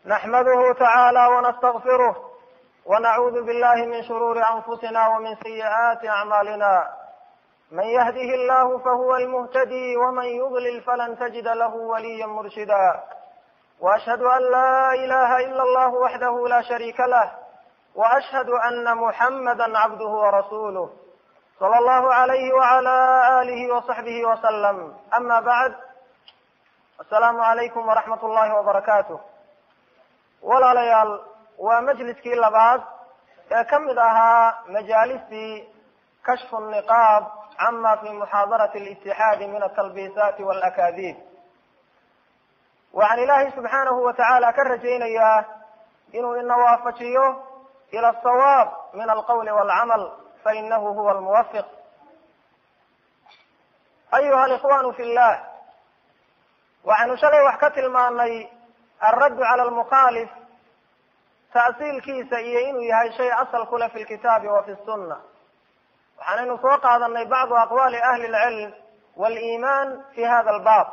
نحمده تعالى ونستغفره ونعوذ بالله من شرور أنفسنا ومن سيئات أعمالنا. من يهده الله فهو المهتدي ومن يضلل فلن تجد له وليا مرشدا. وأشهد أن لا إله إلا الله وحده لا شريك له وأشهد أن محمدا عبده ورسوله صلى الله عليه وعلى آله وصحبه وسلم. أما بعد، السلام عليكم ورحمة الله وبركاته. walaalayaal waa majliskii labaad ee ka mid ahaa majaalistii kashfu niqaab cama fi muxaadarati litixaadi min atalbiisaati walakaadiib. waxaan ilaahay subxaanahu watacaala ka rajaynayaa inuu ina waafajiyo ila asawaab min alqawli walcamal fainahu huwa almuwafiq. ayuha alikhwanu fi llah, waxaanu shalay wax ka tilmaanay alraddu cala almukhaalif ta'siilkiisa iyo inuu yahay shay asal ku leh fi lkitaabi wa fi sunna. waxaanaynu soo qaadanay bacdu aqwaali ahli lcilm waliimaan fi hada albaab.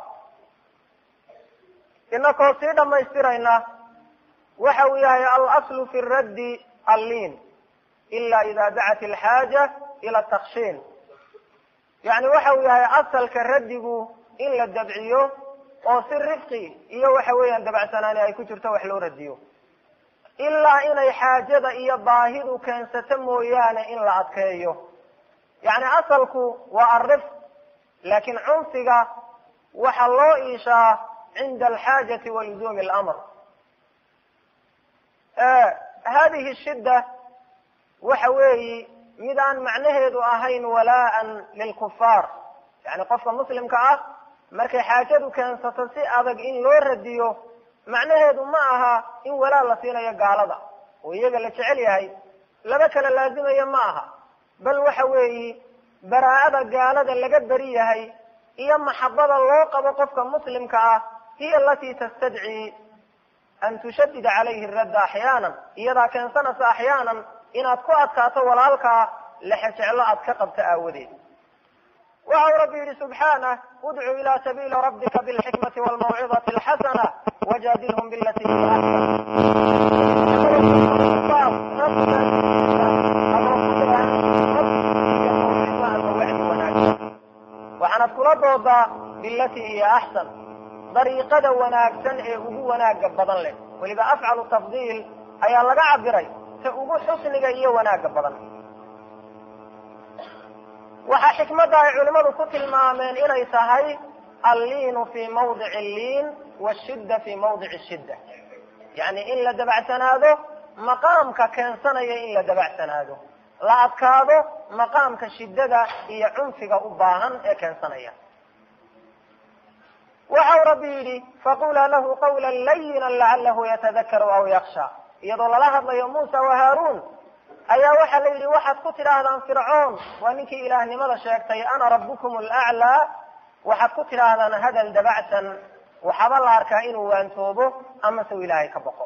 inakoo sii dhamaystirayna waxa uu yahay alaslu fi raddi alliin ila ida dacat alxaaja ila takshiin. yani waxa uu yahay asalka raddigu in la dabciyo oo si rifqi iyo waxa weeyaan dabacsanaani ay ku jirto wax loo radiyo, ilaa inay xaajada iyo baahidu keensato mooyaane in la adkeeyo. yani asalku waa alrifq, laakin cunfiga waxa loo iishaa cinda alxaajati wa luzuumi alamr. hadihi shidda waxa weeyi mid aan macnaheedu ahayn walaa'an lilkufaar. yani qofka muslimka ah markay xaajadu keensato si adag in loo radiyo, macnaheedu ma aha in walaa la siinayo gaalada oo iyaga la jecel yahay, laba kala laazimayo ma aha. bal waxa weeyi baraa'ada gaalada laga beri yahay iyo maxabada loo qabo qofka muslimka ah hiya alatii tastadci an tushadida calayhi radda axyaanan. iyadaa keensanaysa axyaanan inaad ku adkaato walaalkaa lexejeclo aad ka qabto aawadeed. waxa uu rabbi yihi subxaanah udcu ila sabiili rabbika bilxikmati walmawcidati alxasana wajadilhum bilati hiya waxaanad kula doodaa bilati hiya axsan, dariiqada wanaagsan ee ugu wanaaga badan leh. weliba afcalu tafdiil ayaa laga cabiray ta ugu xusniga iyo wanaaga badan. waxaa xikmadda ay culimadu ku tilmaameen inay tahay alliinu fi mawdici alliin washidda fi mawdici shidda. yani in la dabacsanaado maqaamka keensanaya in la dabacsanaado, la adkaado maqaamka shiddada iyo cunfiga u baahan ee keensanaya. waxa uu rabbi yidhi faqulaa lahu qawla layina lacalahu yatadakaru aw yaksha. iyadoo lala hadlayo muusa wa haaruun ayaa waxaa la yidhi waxaad ku tidhaahdaan fircoon, waa ninkii ilaahnimada sheegtay, ana rabbukum alaclaa. waxaad ku tidhaahdaan hadal dabacsan, waxaaba la arkaa inuu waantoobo ama se u ilaahay ka boqo.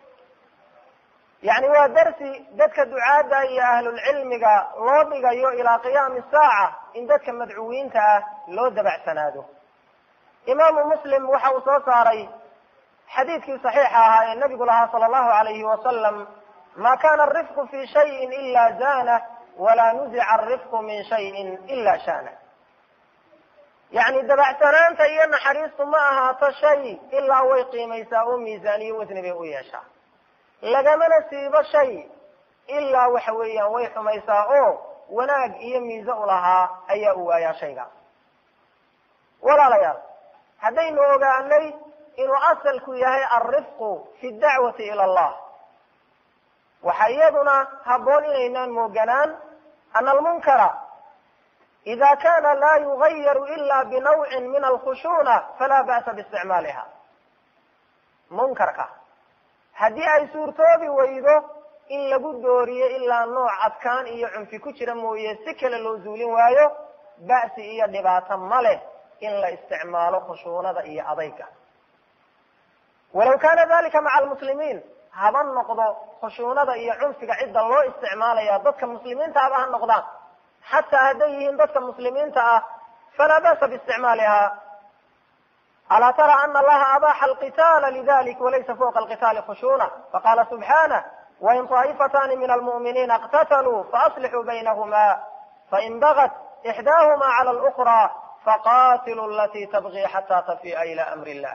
yani waa darsi dadka ducaadda iyo ahlulcilmiga loo dhigayo ilaa qiyaami saaca in dadka madcuwiinta ah loo dabacsanaado. imaamu muslim waxa uu soo saaray xadiidkii saxiixa ahaa ee nabigu lahaa sala allahu alayhi wasalam, ma kana arifqu fi shayin ila zanah walaa nuzica arifqu min shayin ila shanah. yani dabacsanaanta iyo naxariistu ma ahaato shay ilaa way qiimaysaa oo miisaan iyo wasni bay u yeeshaa. lagamana siibo shay ilaa waxa weeyaan way xumaysaa oo wanaag iyo miise ulahaa ayaa u waayaa shayga. walaalayaal, haddaynu ogaanay inuu asalku yahay alrifqu fi dacwati ila allah, waxa iyaduna haboon inaynaan mooganaan ana almunkara ida kana laa yugayaru ila binawcin min alkhushuuna falaa ba'sa biisticmaaliha. munkarka haddii ay suurtoobi weydo in lagu dooriyo ilaa nooc adkaan iyo cunfi ku jira mooye si kale loo zuulin waayo, ba'si iyo dhibaato ma leh in la isticmaalo khushuunada iyo adayga. walaw kana dalika maca almuslimiin, haba noqdo khushuunada iyo cunfiga cidda loo isticmaalaya dadka muslimiinta aba ha noqdaan, xataa hadday yihiin dadka muslimiinta ah falaa ba'sa biisticmaaliha. ألا ترى أن الله أباح القتال لذلك وليس فوق القتال خشونة؟ فقال سبحانه وإن طائفتان من المؤمنين اقتتلوا فأصلحوا بينهما فإن بغت إحداهما على الأخرى فقاتلوا التي تبغي حتى تفيء إلى أمر الله.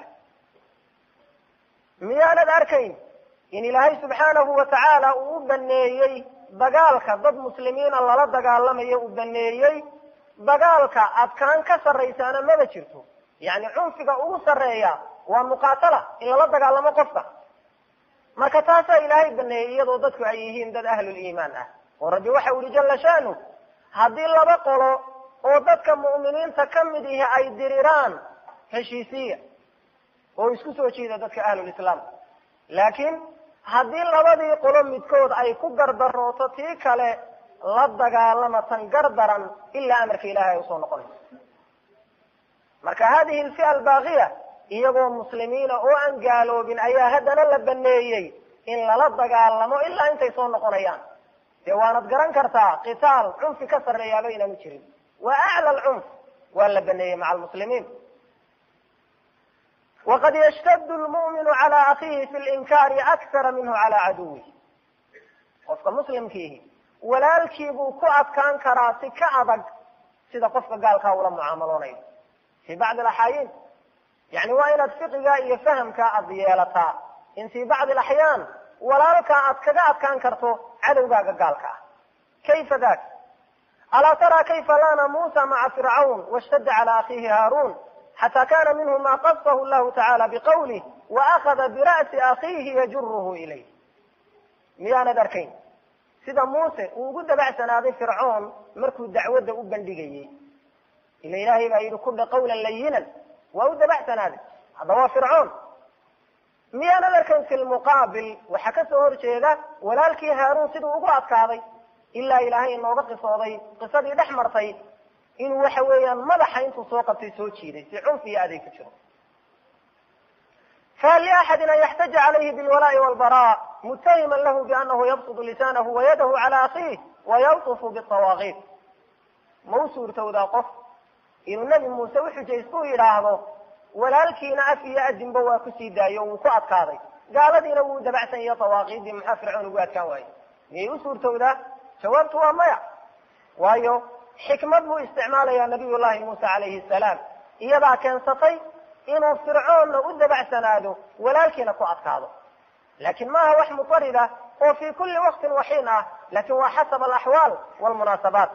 miyaanad arkayn in ilaahay subxaanahu wa tacaala uu u baneeyey dagaalka dad muslimiina lala dagaalamayo uu baneeyey dagaalka adkaan ka sarraysaana maba jirto. yani cunfiga ugu sarreeya waa muqaatala in lala dagaalamo qofka. marka taasaa ilaahay baneeyey iyadoo dadku ay yihiin dad ahluliimaan ah. oo rabbi waxa u yihi jalla shaanu haddii laba qolo oo dadka mu'miniinta ka mid ihi ay diriraan heshiisiya oo isku soo jiida dadka ahlulislaam, laakiin haddii labadii qolo midkood ay ku gardarooto tii kale la dagaalama tan gardaran ilaa amarka ilahay ay usoo noqonayso. marka hadihi alfi'a albaaqiya iyagoo muslimiina oo aan gaaloobin ayaa haddana la baneeyey in lala dagaalamo ilaa intay soo noqonayaan. dee waanad garan kartaa qitaal cunfi ka sarreeyaaba inaanu jirin. waa acla alcunf waa la baneeyey maca almuslimiin. waqad yashtadu lmu'minu calaa akhiihi fi linkaari akthara minhu calaa caduwih. qofka muslimkiihi walaalkiibuu ku adkaan karaa si ka adag sida qofka gaalkaa ula mucaamaloonayo fi bacdi alaxaayiin. yani waa inaad fiqigaa iyo fahamkaa aad yeelataa in fi bacdi alaxyaan walaalkaa aad kaga adkaan karto cadowgaaga gaalka ah. kayfa dak? alaa taraa kayfa laana muusa maca fircawn washtadda calaa akhiihi haaruun xatى kana minhu ma qasahu llahu tacala biqawlih waأkhada bira'si akhiihi yajuruhu ilayh. miyaanad arkayn sida muuse uu ugu dabacsanaaday fircoon markuu dacwadda u bandhigayey? ila ilaahay baa yidhi kudha qawlan layinan, waa u dabacsanaaday. hadda waa fircoon. miyaanad arkayn fi lmuqaabil waxaa kasoo horjeeda walaalkii haaruun siduu ugu adkaaday ilaa ilaahay inooga qisooday qisadii dhex martay inuu waxa weeyaan madaxa intuu soo qabtay soo jiiday si cunfi iyo adeeg ku jiro. fahal liaxadin an yaxtaja calayhi bilwalaa'i walbaraa mutahiman lahu bianahu yabsudu lisaanahu wayadahu cala akhiih wayawtufu bitawaaqiit? ma u suurtowdaa qof inuu nebi muuse uxujaystu yidhaahdo walaalkiina af iyo adinba waa kusii daayo wuu ku adkaaday, gaaladiina wuu dabacsan iyo tawaaqiidii maxaa fircoon ugu adkaan waaye? miyay u suurtowdaa? jawaabtu waa maya. waayo xikmad buu isticmaalayaa nabiy llahi muuse calayhi salaam, iyadaa keensatay inuu fircoonna u dabacsanaado walaalkiina ku adkaado. laakin maaha wax mutarida oo fi kuli waqtin waxiin ah, lakin waa xasab alaxwaal walmunaasabaat.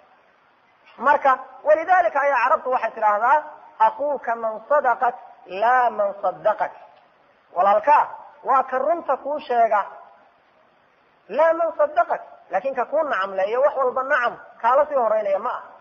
marka walidalika ayaa carabtu waxay tidhaahdaa akuuka man sadaqat laa man sadaqak. walaalkaa waa ka runta kuu sheega laa man sadaqak, lakin ka kuu nacamleeyo wax walba nacam kaala sii horeynaya ma ah.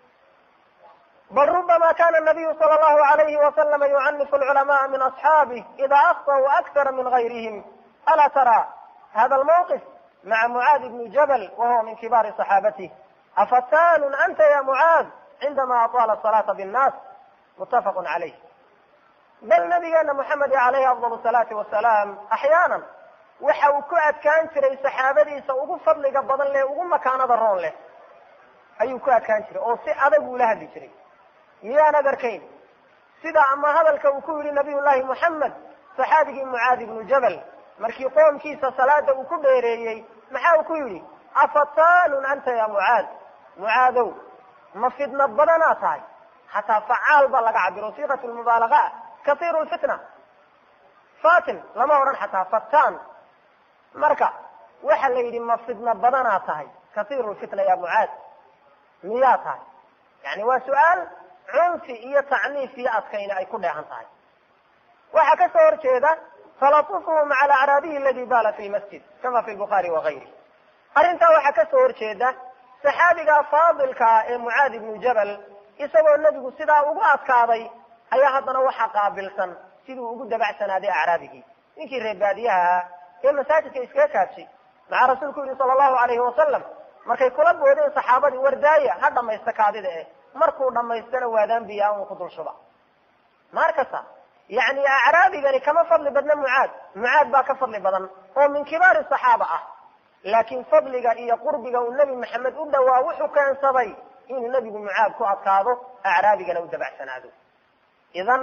bal rubama kana nabiyu sala allahu alayhi wasalama yucanifu alculamaaa min asxaabih ida akhطأuu akthara min gayrihim. alaa tara hada almawqif maca mucaad ibni jabal wahuwa min kibaari صaxaabatih. afatanun anta ya mucaad cindama aطala asalaata binnaas? mutafaq calayh. bal nabigeena moxamed alayhi afdal salaati wasalaam axyaanan waxa uu ku adkaan jiray saxaabadiisa ugu fadliga badan leh ugu makaanada roon leh ayuu ku adkaan jiray oo si adag ula hadli jiray. miyaanad arkayn sida ama hadalka uu ku yidhi nabiy llahi moxamed saxaabigii mucaad ibnu jabal markii qoomkiisa salaada uu ku dheereeyey maxaa uu ku yidhi? afatanun anta ya mucaad. mucaadow ma fidna badanaa tahay? xataa facaal baa laga cabiro siiqat lmubaalaga kaiiru lfitna. fatin lama odhan xataa fatan. marka waxa la yidhi ma fidna badanaa tahay kaiiru lfitna ya mucaad? miyaa tahay? yani waa su-aal cunfi iyo tacniif iyo adkayna ay ku dheehan tahay. waxaa ka soo horjeeda talatufuhu maca alacraabiyi aladi baala fi lmasjid kama fi lbukhaari wagayri. arrintaa waxaa ka soo horjeeda saxaabiga faadilkaa ee mucaad ibnu jabal isagoo nebigu sidaa ugu adkaaday ayaa haddana waxaa qaabilsan siduu ugu dabacsanaaday acraabigii ninkii reer baadiyaha ee masaajidka iskaga kaabshay. maxaa rasuulku yihi sala allahu alayhi wasalam markay kula boodeen saxaabadii wardaaya ha dhamaysta kaadida markuu dhamaystana waadaan biyaa un ku dul shuba. markasta yani acraabigani kama fadli badna mucaad. mucaad baa ka fadli badan oo min kibaari saxaaba ah, laakin fadliga iyo qurbiga uu nebi maxamed u dhawaa wuxuu keensaday inuu nebigu mucaad ku adkaado acraabigana u dabacsanaado. idan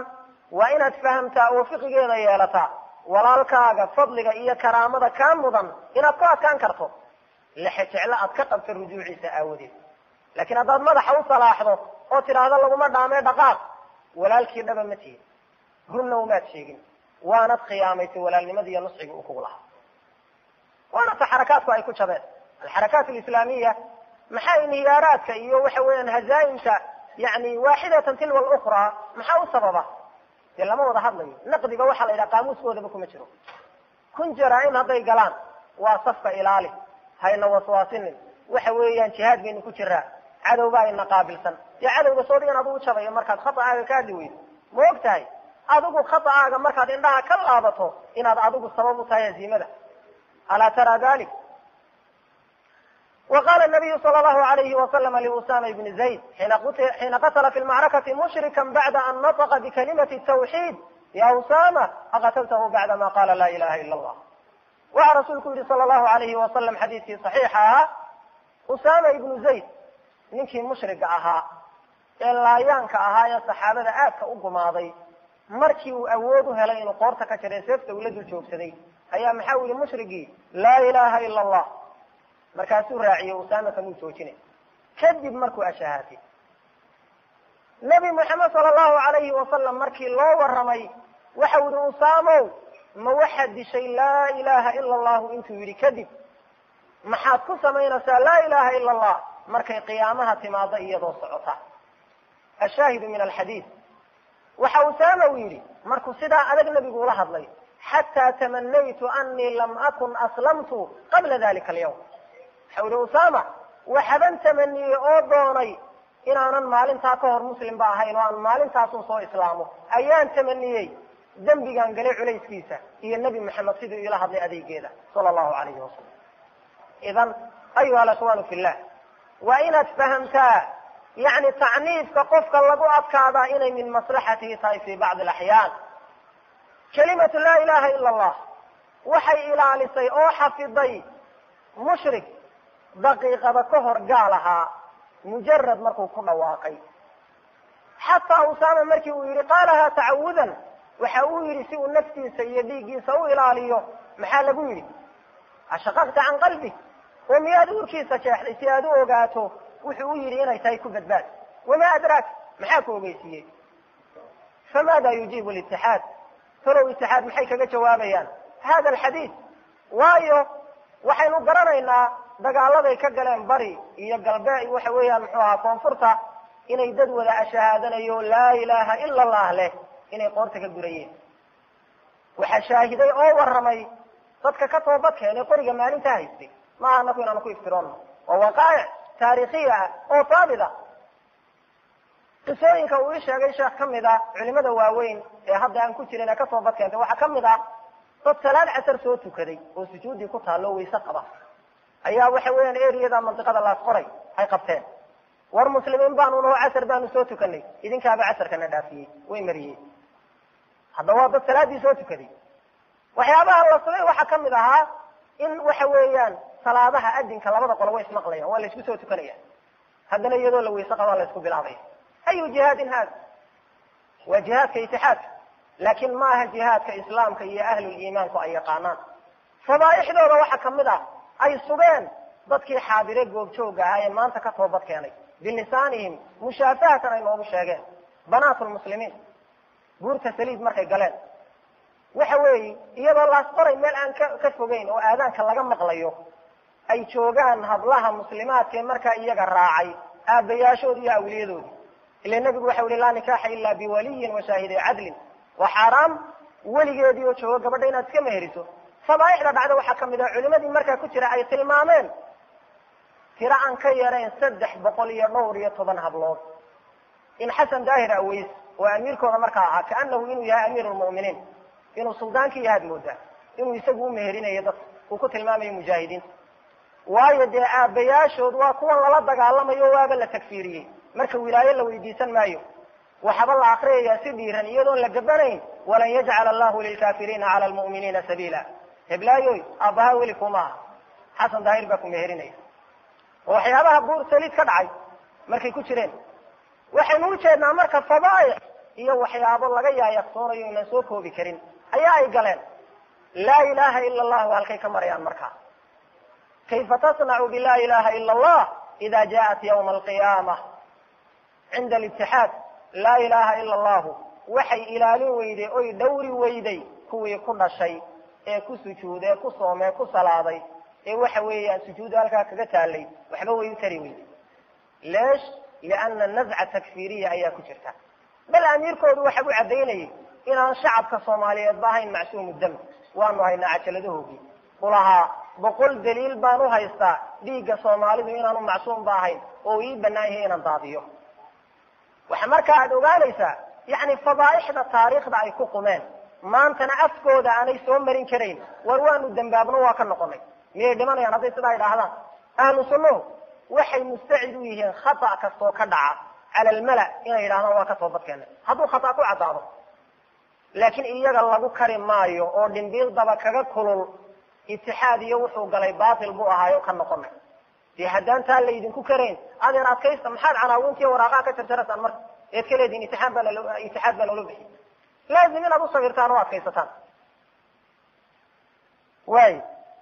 waa inaad fahamtaa oo fiqigeeda yeelataa walaalkaaga fadliga iyo karaamada kaa mudan inaad ku adkaan karto lexe jeclo aad ka qabto rujuuciisa aawadeed. laakiin haddaad madaxa u salaaxdo oo tidhaahdo laguma dhaamee dhaqaaq, walaalkii dhaba ma tihin, runna umaad sheegin, waanad khiyaamaysay walaalnimadii iyo nusxiga uu kugu lahaa. waana ta xarakaadku ay ku jabeen. alxarakaat alislaamiya maxaa inhiyaaraadka iyo waxa weeyaan hazaa'imka yani waaxidatan tilwa alukhraa maxaa u sababa? dee lama wada hadlayo. naqdiga waxaa la yidhaha qaamuuskoodaba kuma jiro. kun jaraa'im hadday galaan waa safka ilaali, hayna waswaasinin, waxa weeyaan jihaad baynu ku jiraa, cadow baa ina qaabilsan. dee cadowga soo dhigan aduu jabayo markaad khata'aaga ka hadli weydo. ma og tahay adigu khata'aaga markaad indhaha ka laabato inaad adigu sabab u tahay haziimada? alaa tara dalik? وقال النبي صلى الله عليه وسلم لأسامة بن زيد حين قتل في المعركة مشركا بعد أن نطق بكلمة التوحيد: يا أسامة أقتلته بعدما قال لا إله إلا الله. ورسولك صلى الله عليه وسلم حديثي صحيحها أسامة بن زيد ninkii mushriga ahaa ee laayaanka ahaa ee saxaabada aadka u gumaaday, markii uu awood u helay inuu qoorta ka jaray seefta uu la dul joogsaday ayaa maxaa u yidhi mushrigii laa ilaaha ila allah, markaasuu raaciyey usaama kamuu joojinay. kadib markuu ashahaatay nabi moxamed sala allahu alayhi wasalam markii loo warramay waxau yihi usaamow ma waxaad dishay laa ilaaha ila allahu intuu yidhi kadib maxaad ku samaynaysaa laa ilaaha ila allah markay qiyaamaha timaado iyadoo socota? ashaahidu min alxadiid waxa usaama uu yidhi markuu sidaa adag nabigu ula hadlay: xataa tamanaytu anii lam akun aslamtu qabla dalika alyawm. waxa yihi usaama waxaban tamaniyey oo doonay inaanan maalintaa ka hor muslim ba ahayn oo aan maalintaasun soo islaamo ayaan tamaniyey dembigaan galay culayskiisa iyo nebi maxamed siduu ila hadlay adeegeeda sala allahu alayhi wasalam. idan ayuha alakhwaanu fi llah, waa inaad fahamtaa yani tacniifka qofka lagu adkaadaa inay min maslaxatihi tahay fi bacdi alaxyaan. kalimatu laa ilaha ila allah waxay ilaalisay oo xafiday mushrik daqiiqada ka hor gaal ahaa mujarad markuu ku dhawaaqay. xataa usaama markii uu yihi qaalahaa tacawudan, waxa uu yidhi si uu naftiisa iyo dhiiggiisa u ilaaliyo. maxaa lagu yidhi? ashaqaqta can qalbi, oo miyaad uurkiisa jeexday si aad u ogaato wuxuu u yidhi inay tahay ku badbaad? wamaa adraak, maxaa ku ogeysiiyey? famaada yujiibu litixaad, talow itixaad maxay kaga jawaabayaan hada alxadiid? waayo waxaynu garanaynaa dagaaladay ka galeen bari iyo galbeed waxa weeyaan muxuu ahaa koonfurta inay dad wada ashahaadanayo laa ilaaha ila allah leh inay qoorta ka gurayeen. waxaa shaahiday oo warramay dadka ka toobad keenay qoriga maalintaa haystay. maaha anaku inaanu ku iftiroonno, waa waqaa'ic taariikhiya ah oo taabida. qisooyinka uu ii sheegay sheekh ka mid ah culimada waaweyn ee hadda aan ku jirin ee ka toobad keentay waxaa ka mid ah dad salaad casar soo tukaday oo sujuuddii ku taallo wayse qaba ayaa waxa weeyaan eriyada mantiqada laas qoray ay qabteen. war muslimiin baanu naho casar baanu soo tukanay, idinkaaba casarkana dhaafiyey, way mariyey. hadda waa dad salaaddii soo tukaday. waxyaabaha la sugay waxaa ka mid ahaa in waxa weeyaan salaadaha adinka labada qolo way ismaqlayaan, waa la isku soo tukanaya, haddana iyadoo la weyse qabaa la isku bilaabaya. ayu jihaadin hada? waa jihaadka itixaadka, laakin maaha jihaadka islaamka iyo ahluliimaanku ay yaqaanaan. fadaaixdooda waxaa kamid ah ay sugeen dadkii xaadire goobjooga ahaa ee maanta ka toobad keenay bilisaanihim mushaafahatan ay noogu sheegeen. banaat lmuslimiin buurta saliid markay galeen waxa weeye iyadoo laas qoray meel aan ka fogeyn oo aadaanka laga maqlayo ay joogaan hablaha muslimaadkee markaa iyaga raacay aabayaashoodi iyo awliyadoodii. ila nabigu waxa yihi laa nikaaxa ila biwaliyin washaahiday cadlin, waa xaaraam weligeedii oo joogo gabadha inaad iska meheriso. fadaaixda dhacda waxaa kamid ah culimadii markaa ku jira ay tilmaameen tiro aan ka yarayn 312 hablood in xasan daahir aways oo amiirkooda markaa ahaa kaanahu inuu yahay amiir lmu'miniin, inuu suldaankii yahaad moodaa inuu isagu u meherinayo dadka uu ku tilmaamayo mujaahidiinta. waayo dee aabayaashood waa kuwan lala dagaalamayo waaba la takfiiriyey, marka wilaayo la weydiisan maayo. waxaba la akriyaya si dhiiran iyadoon la gabanayn walan yajcala allahu lilkaafiriina cala lmu'miniina sabiila. heblaayoy aabbaha weli kuma aha, xasan daahir baa ku meherinaya. oo waxyaabaha buur saliid ka dhacay markay ku jireen waxaynu u jeednaa marka fadaaix iyo waxyaabo laga yaayaqsoonayo inaan soo koobi karin ayaa ay galeen. laa ilaha ila allah waa halkay ka marayaan markaa. kayfa tasnacu bilaa ilaha ila allah ida jaءat ywma alqiyaama cinda alitixaad. laa ilaha ila allahu waxay ilaalin weyday oy dhowri weyday kuwii ku dhashay ee ku sujuuday, ku soomee, ku salaaday ee waxa weeyaan sujuuda halkaa kaga taalay waxba way u tari weyday. leesh liana nazca takfiriya ayaa ku jirta. bal amiirkoodu waxa u cadaynayay inaan shacabka soomaaliyeed ba ahayn macsuumu dam. waanu haynaa cajaladahoogii ulahaa 100 daliil baan u haystaa dhiigga soomaalidu inaanu macsuum ba ahayn oo ii banaan yahay inaan daadiyo. waxa markaa aad ogaanaysaa yani fadaaixda taariikhda ay ku qumeen maantana afkooda aanay soo marin karayn. war waanu dambaabno waa ka noqonay miyay dhimanayaan hadday sidaa idhaahdaan? ahlu sunnuhu waxay mustacid u yihiin khata kastoo ka dhaca cala almala inay yidhahdaan waa ka soo badkeena hadduu khata ku caddaado. laakiin iyaga lagu kari maayo oo dhimbiil daba kaga kulul itixaad iyo wuxuu galay baatil buu ahaayo ka noqonay. dee haddaan taa laydinku karayn adeer adkaysta maxaad canaawintiiy waraaqaha ka jarjarataan marka eed ka leedihin itixaad baa loola bixiy. laazim inaad u sabirtaan oo adkaysataan. way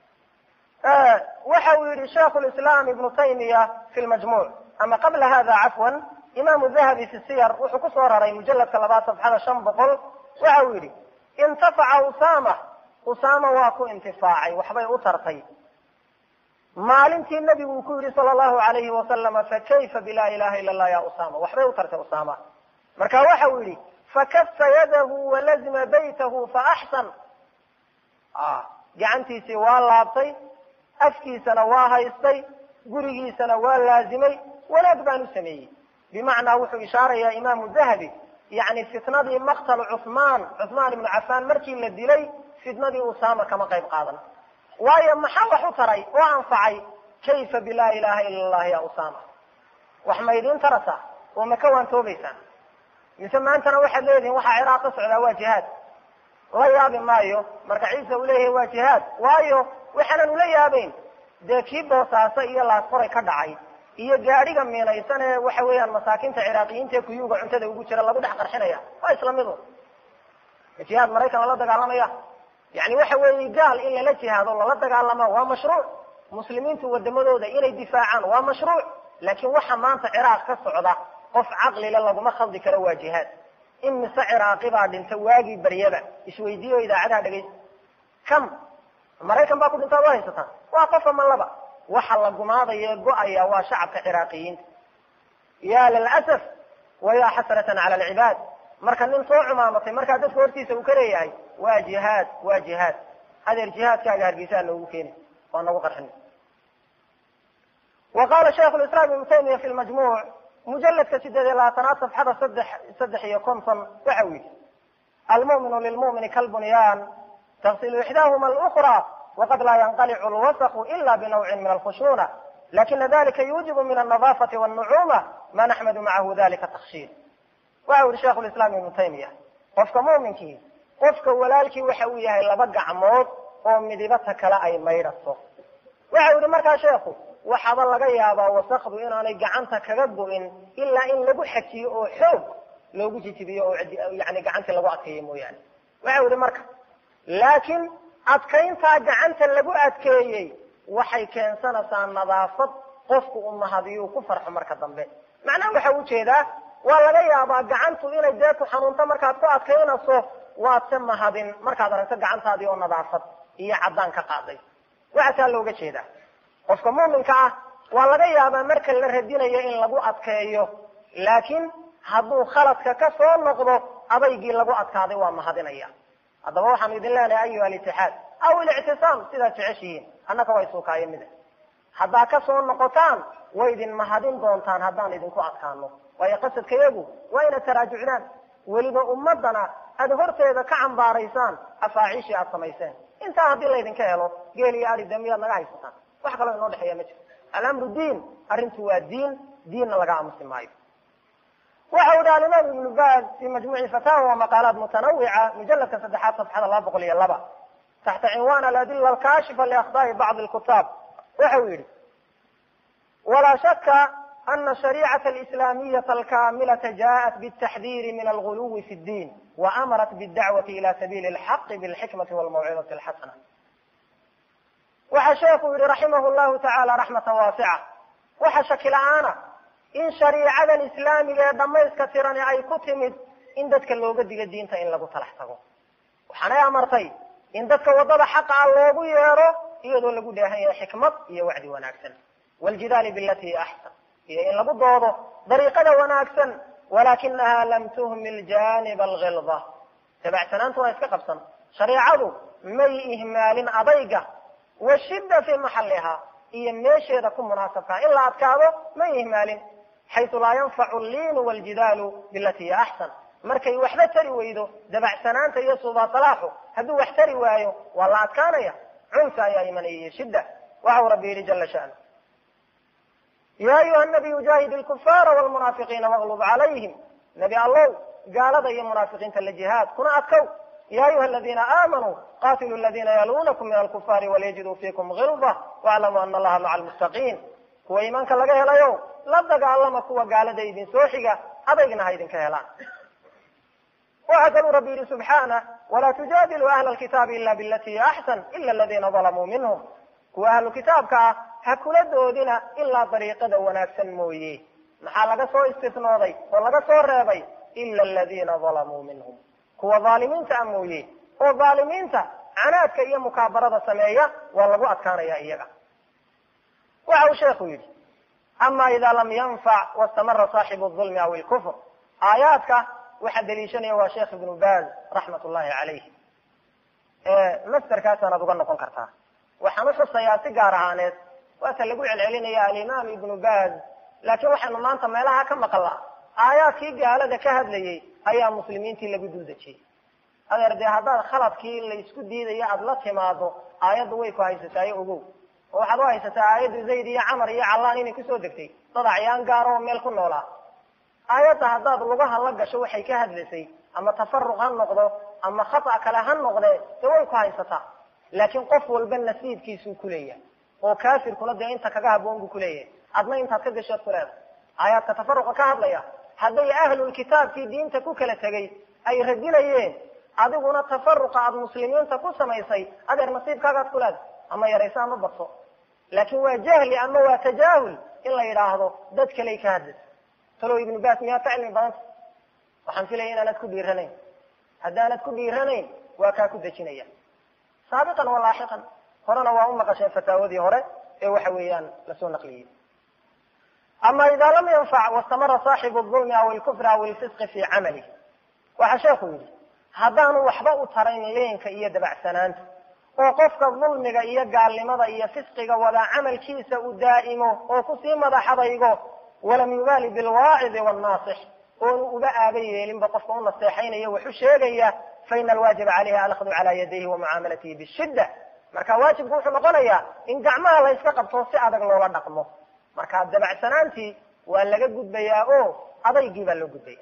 waxa uu yihi shaikhu lislaam ibnu taymiya fi lmajmuuc ama qabla hada cafwan imaamu dahabi fi siyar wuxuu kusoo raray mujaladka 2 safxada 500. waxa uu yihi intafaca usama waa ku intifaacay waxbay u tartay maalintii nabigu uu ku yihi sala allahu alayhi wasalama fakayfa bila ilaha ila allah ya usama waxbay u tartay usama. marka waxa uu yihi fakafa yadahu walazima baytahu faaxsan. gacantiisii waa laabtay, afkiisana waa haystay, gurigiisana waa laazimay, wanaag baan u sameeyey. bimacnaa wuxuu ishaarayaa imaamu dahabi yani fitnadii maqtal cuthmaan ibnu cafaan markii la dilay fitnadii usama kama qayb qaadan. waayo maxaa wax u taray oo anfacay? kayfa bilaa ilaha ila allah ya usama. wax ma idin tarasaa oo ma ka waantoobaysaan? mise maantana waxaad leedihin waxaa ciraaq ka socdaa waa jihaad. la yaabi maayo marka ciisa uu leeyahay waa jihaad. waayo waxaanan ula yaabayn dee kii boosaaso iyo laasqoray ka dhacay iyo gaadhiga miinaysan ee waxa weeyaan masaakiinta ciraaqiyiinta ee kuyuuga cuntada ugu jira lagu dhex qarxinaya waa isla midu. jihaad maraykan lala dagaalamaya yani waxa weeye gaal in lala jihaado lala dagaalama waa mashruuc. muslimiintu wadamadooda inay difaacaan waa mashruuc. laakiin waxa maanta ciraaq ka socda qof caqlile laguma khaldi karo waa jihaad. imise ciraaqi baa dhinta waagii baryaba isweydiiyo idaacadaha dhegaysta. kam maraykan baa ku dhintaad u haysataan? waa qof ama laba. waxa la gumaadaye go-aya waa shacabka ciraaqiyiinta. ya lilasaf wa ya xasratan cala alcibaad. marka nin soo cumaamatay markaa dadka hortiisa uu ka leeyahay waa jihaad waa jihaad. adeer jihaadkaaga hargeysaa noogu keeni waa nagu qarxin. wa qaala shaikhu lislaam ibnu taymiya fi lmajmuuc mujaladka 8 safxada 350 waxa uu yihi almu'minu lilmu'mini kalbunyaan tagsilu ixdaahuma alukra waqad laa yanqalicu lwasqu ila binawcin min alkhushuna lakina dalika yujibu min alnadaafati walnucuma ma naxmadu macahu dalika takhshiir. waxa u yihi shaikhu lislaam ibnu taymiya qofka mu'minkii qofka walaalkii waxa uu yahay laba gacmood oo midibata kale ay maydhato. waxa u yihi markaa sheekhu waxaaba laga yaabaa wasaqdu inaanay gacanta kaga go-in ilaa in lagu xajiyo oo xoog loogu jijibiyo oo yani gacantii lagu adkeeyo mooyaane. waxa u yihi marka laakiin adkayntaa gacanta lagu adkeeyey waxay keensanaysaa nadaafad qofku u mahadiyuu ku farxo marka dambe. macnaha waxa ujeedaa waa laga yaabaa gacantu inay deeku xanuunto markaad ku adkaynayso waad se mahadin markaad aragto gacantaadii oo nadaafad iyo caddaan ka qaaday. waxa taa looga jeedaa qofka muuminka ah waa laga yaabaa marka la radinayo in lagu adkeeyo, laakiin hadduu khaladka ka soo noqdo adaygii lagu adkaaday waa mahadinaya. haddaba waxaanu idin leenahay ayuha alitixaad aw ilictisaam sidaad jeceshihiin annaka way suukaayo mida. haddaa ka soo noqotaan way idin mahadin doontaan haddaan idinku adkaano. waayo qasadkayagu waa inaad taraajucdaan weliba ummadana aad horteeda ka cambaaraysaan afaaciishii aad samayseen. intaa haddii laydinka helo geel iyo ari damiyaad naga haysataan wax kaloo inoo dhexeeya ma jiro. alamru diin, arrintu waa diinna laga aamusi maayo. waxa u yihi alimaam ibnu baaz fi majmuuci fataawa maqaalaat mutanawica mujaladka 3 safxada 202 taxta cinwaan aladila alkaashifa liakhdaa'i bacdi alkutaab. waxa uu yihi walaa shaka أن الشريعة الإسلامية الكاملة جاءت بالتحذير من الغلو في الدين وأمرت بالدعوة إلى سبيل الحق بالحكمة والموعظة الحسنة. وحشيخه رحمه الله تعالى رحمة واسعة وحشك الآن إن شريعة الإسلامية دميس كثيرا أي كتمد إن دتك اللوغة دي الدين تإن لغو تلحتغو وحنا أمرتي إن دتك وضب حق اللوغو يارو إيضو لغو ديها حكمة إيا وعد وناكسن والجدال بالتي أحسن إيا إن لغو دوضو طريقة وناكسن ولكنها لم تهمل جانب الغلظة تبع سنانتو اسكقبسن شريعة مي إهمال أضيقة والشدة في محلها إيا ميشي دكم مناسبها إلا أتكابو مي إهمال حيث لا ينفع اللين والجدال بالتي أحسن markay waxba tari weydo dabacsanaanta iyo suubaatalaaqo haduu wax tari waayo wala adkaanaya cunsa ayaa imanaya shida waxa rabbi jalla sha'nu ya ayuha nabiy jahid al-kuffara wal munafiqina waghlub alayhim nabi allah gaalada iyo munafiqiinta la jihad kuna adkow ya ayuha alladhina amanu qatilu alladhina yalunakum min al-kuffari wal yajidu fiikum ghilza wa'lamu anna allaha ma'al muttaqin kuwa iimaanka laga helayo la dagaalama kuwa gaalada idin soo xiga adeegna ha idin ka helaan. وعدل ربي سبحانه ولا تجادلوا أهل الكتاب إلا بالتي أحسن إلا الذين ظلموا منهم وأهل الكتاب هكذا دودنا إلا طريقة وناكسا مويه محالة سوء استثناء ولا سوء رابي إلا الذين ظلموا منهم هو ظالمين تأمويه وظالمين عناد كي مكابرة سماية والله أتكان يا إيجا وعو شيخ يجي أما إذا لم ينفع واستمر صاحب الظلم أو الكفر آياتك waxaa daliishanaya waa sheekh ibnu baaz raxmatullaahi calayhi mastarkaasana ad uga noqon kartaa waxaan uxusayaa si gaar ahaaneed waata lagu celcelinaya alimaam ibnu baaz laakiin waxaanu maanta meelaha ka maqlaa aayaadkii gaalada ka hadlayay ayaa muslimiintii lagu duldejiyey adeer dee haddaad khaladkii la isku diidayo aada la timaado aayaddu way ku haysataayo ogow oo waxaad u haysataa aayaddu zayd iyo camar iyo callaan inay kusoo degtay dad acyaan gaar oo meel ku noolaa aayadda haddaad lugaha la gasho waxay ka hadlaysay ama tafaruq ha noqdo ama khata kale ha noqde dee way ku haysataa laakiin qof walba nasiibkiisuu kuleeyahay oo kaafirkuna dee inta kaga haboon buu kuleeyahay adna intaad ka gashood ku leedahay aayaadka tafaruqa ka hadlaya hadday ahlulkitaabkii diinta ku kala tegay ay radinayeen adiguna tafaruqa aad muslimiinta ku samaysay adeer nasiibkaagaad ku leedahay ama yarayso ama badso laakiin waa jahli ama waa tajaahul in la yidhaahdo dad kaley ka hadlaysa talow ibnu baas miyaa ka cilmi badanta waxaan filaya inaanad ku dhiiranayn haddaanad ku dhiiranayn waa kaa ku dejinaya saabiqan wa laaxiqan horena waa u maqasheen fataawadii hore ee waxa weeyaan lasoo naqliyey ama idaa lam yanfac wastamara saaxibu الظulmi aw اlkufri aw اlfisqi fi camali waxa sheekhu yidhi haddaanu waxba u tarayn leenka iyo dabacsanaanta oo qofka dulmiga iyo gaalnimada iyo fisqiga wadaa camalkiisa u daa'imo oo kusii madaxadaygo ولم يبالي بالواعظ والناصح وأبا آبيل بقفه النصيحين وحشيلية فإن الواجب عليها الأخذ على يديه ومعاملته بالشدة marka waajibku wuxuu noqonayaa in gacmaha la iska qabto si adag loola dhaqmo marka dabacsanaantii waa laga gudbayaa oo adaygii baa loo gudbaya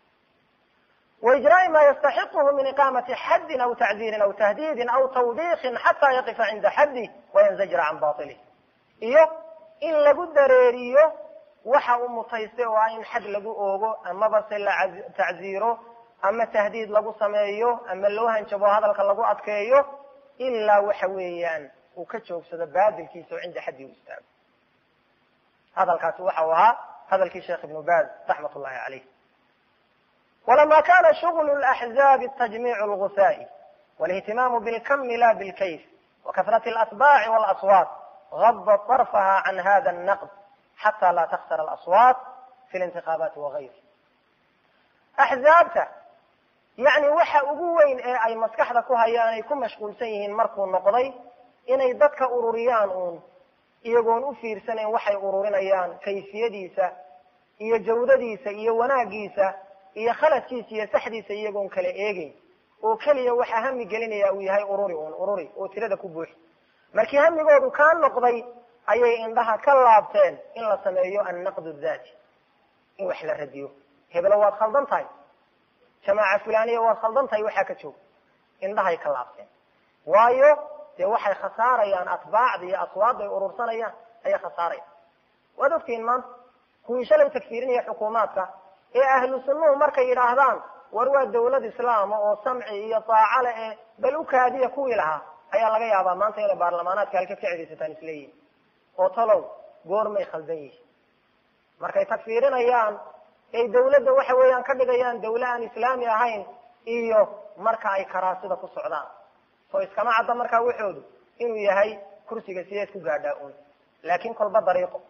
وإجراء ما يستحقه من إقامة حد أو تعذير أو تهديد أو توبيخ حتى يقف عند حده وينزجر عن باطله إن لقد ريريه waxa uu mutaystay waa in xad lagu oogo ama base la tacziiro ama tahdiid lagu sameeyo ama loo hanjabo hadalka lagu adkeeyo ilaa waxa weeyaan uu ka joogsado baadilkiisa oo cinda xaddi u istaago hadalkaasi waxa uu ahaa hadalkii sheekh ibnu baaz raxmatullaahi calayh ولما كان شغل الأحزاب التجميع الغثائي والاهتمام بالكم لا بالكيف وكثرة الأتباع والأصوات غض طرفها عن هذا النقد حتى لا تخسر الأصوات في الانتخابات وغيره أحزابته يعني وحا أقوين أي مسكحة كوهيان يكون مشغول سيهن مركو النقضي إن يددك أروريان يقول أفير سنة وحي أرورين أيان كيفية ديسة إيا جودة ديسة إيا وناقيسة إيا خلت كيسة إيا سحديسة يقول كلا إيجي وكلي وحا همي قلين يا أوي هاي أروري وتريد كبوح مركي همي يقول كان نقضي ayay indhaha ka laabteen in la sameeyo an-naqd adh-dhati in wax la radiyo hebel waad khaldan tahay jamaaca fulaniya waad khaldan tahay waxa ka joog indhahay ka laabteen waayo dee waxay khasaarayaan atbaacda iyo aswaad ay urursanayaan ayay khasaarayaan waad ogtiin maanta kuwii shalay takfiirinaya xukuumaadka ee ahlu sunnuhu markay yidhaahdaan war waa dawlad islaama oo samci iyo taaca leh ee bal u kaadiya kuwii lahaa ayaa laga yaabaa maanta inay baarlamaanaadka halka ka cedaysataan isleeyihin oo talow goormay khaldan yihiin markay takfiirinayaan ay dawladda waxa weeyaan ka dhigayaan dawla aan islaami ahayn iyo marka ay karaasida ku socdaan soo iskama cadda markaa waxoodu inuu yahay kursiga sideed ku gaadhaa un laakin kolba dariiqo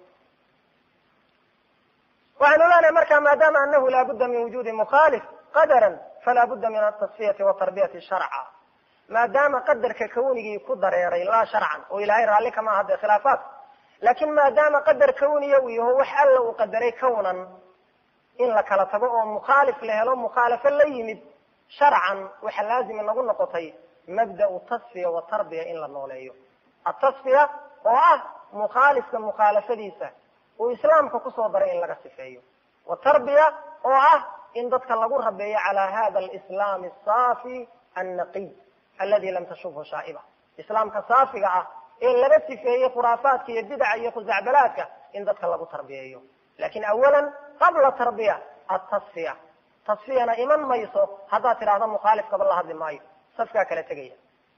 waxaynu leenahay marka maadaama anahu laa budda min wujuudi mukhaalif qadaran falaa budda min atasfiyati wa tarbiyati sharca maadaama qadarka kawnigii ku dareeray laa sharcan oo ilaahay raalli kama hadde khilaafaat laakin maadaama qadar kawniya uu yaho wax alla uu qadaray kawnan in la kala tago oo mukhaalif la helo mukhaalafo la yimid sharcan waxa laazima nagu noqotay mabda'u tasfiya wa tarbiya in la nooleeyo atasfiya oo ah mukhaalifka mukhaalafadiisa uu islaamka kusoo daray in laga sifeeyo watarbiya oo ah in dadka lagu rabeeyo calaa hada alislaam asaafi annaqiy aladi lam tashubhu shaa'iba islaamka saafiga ah ee laga sifeeyey khuraafaadka iyo bidaca iyo khusacbalaadka in dadka lagu tarbiyeeyo lakin awalan qabla tarbiya atasfiya tasfiyana iman mayso haddaad tidhaahdo mukhaalifkaba la hadli maayo safkaa kala tegaya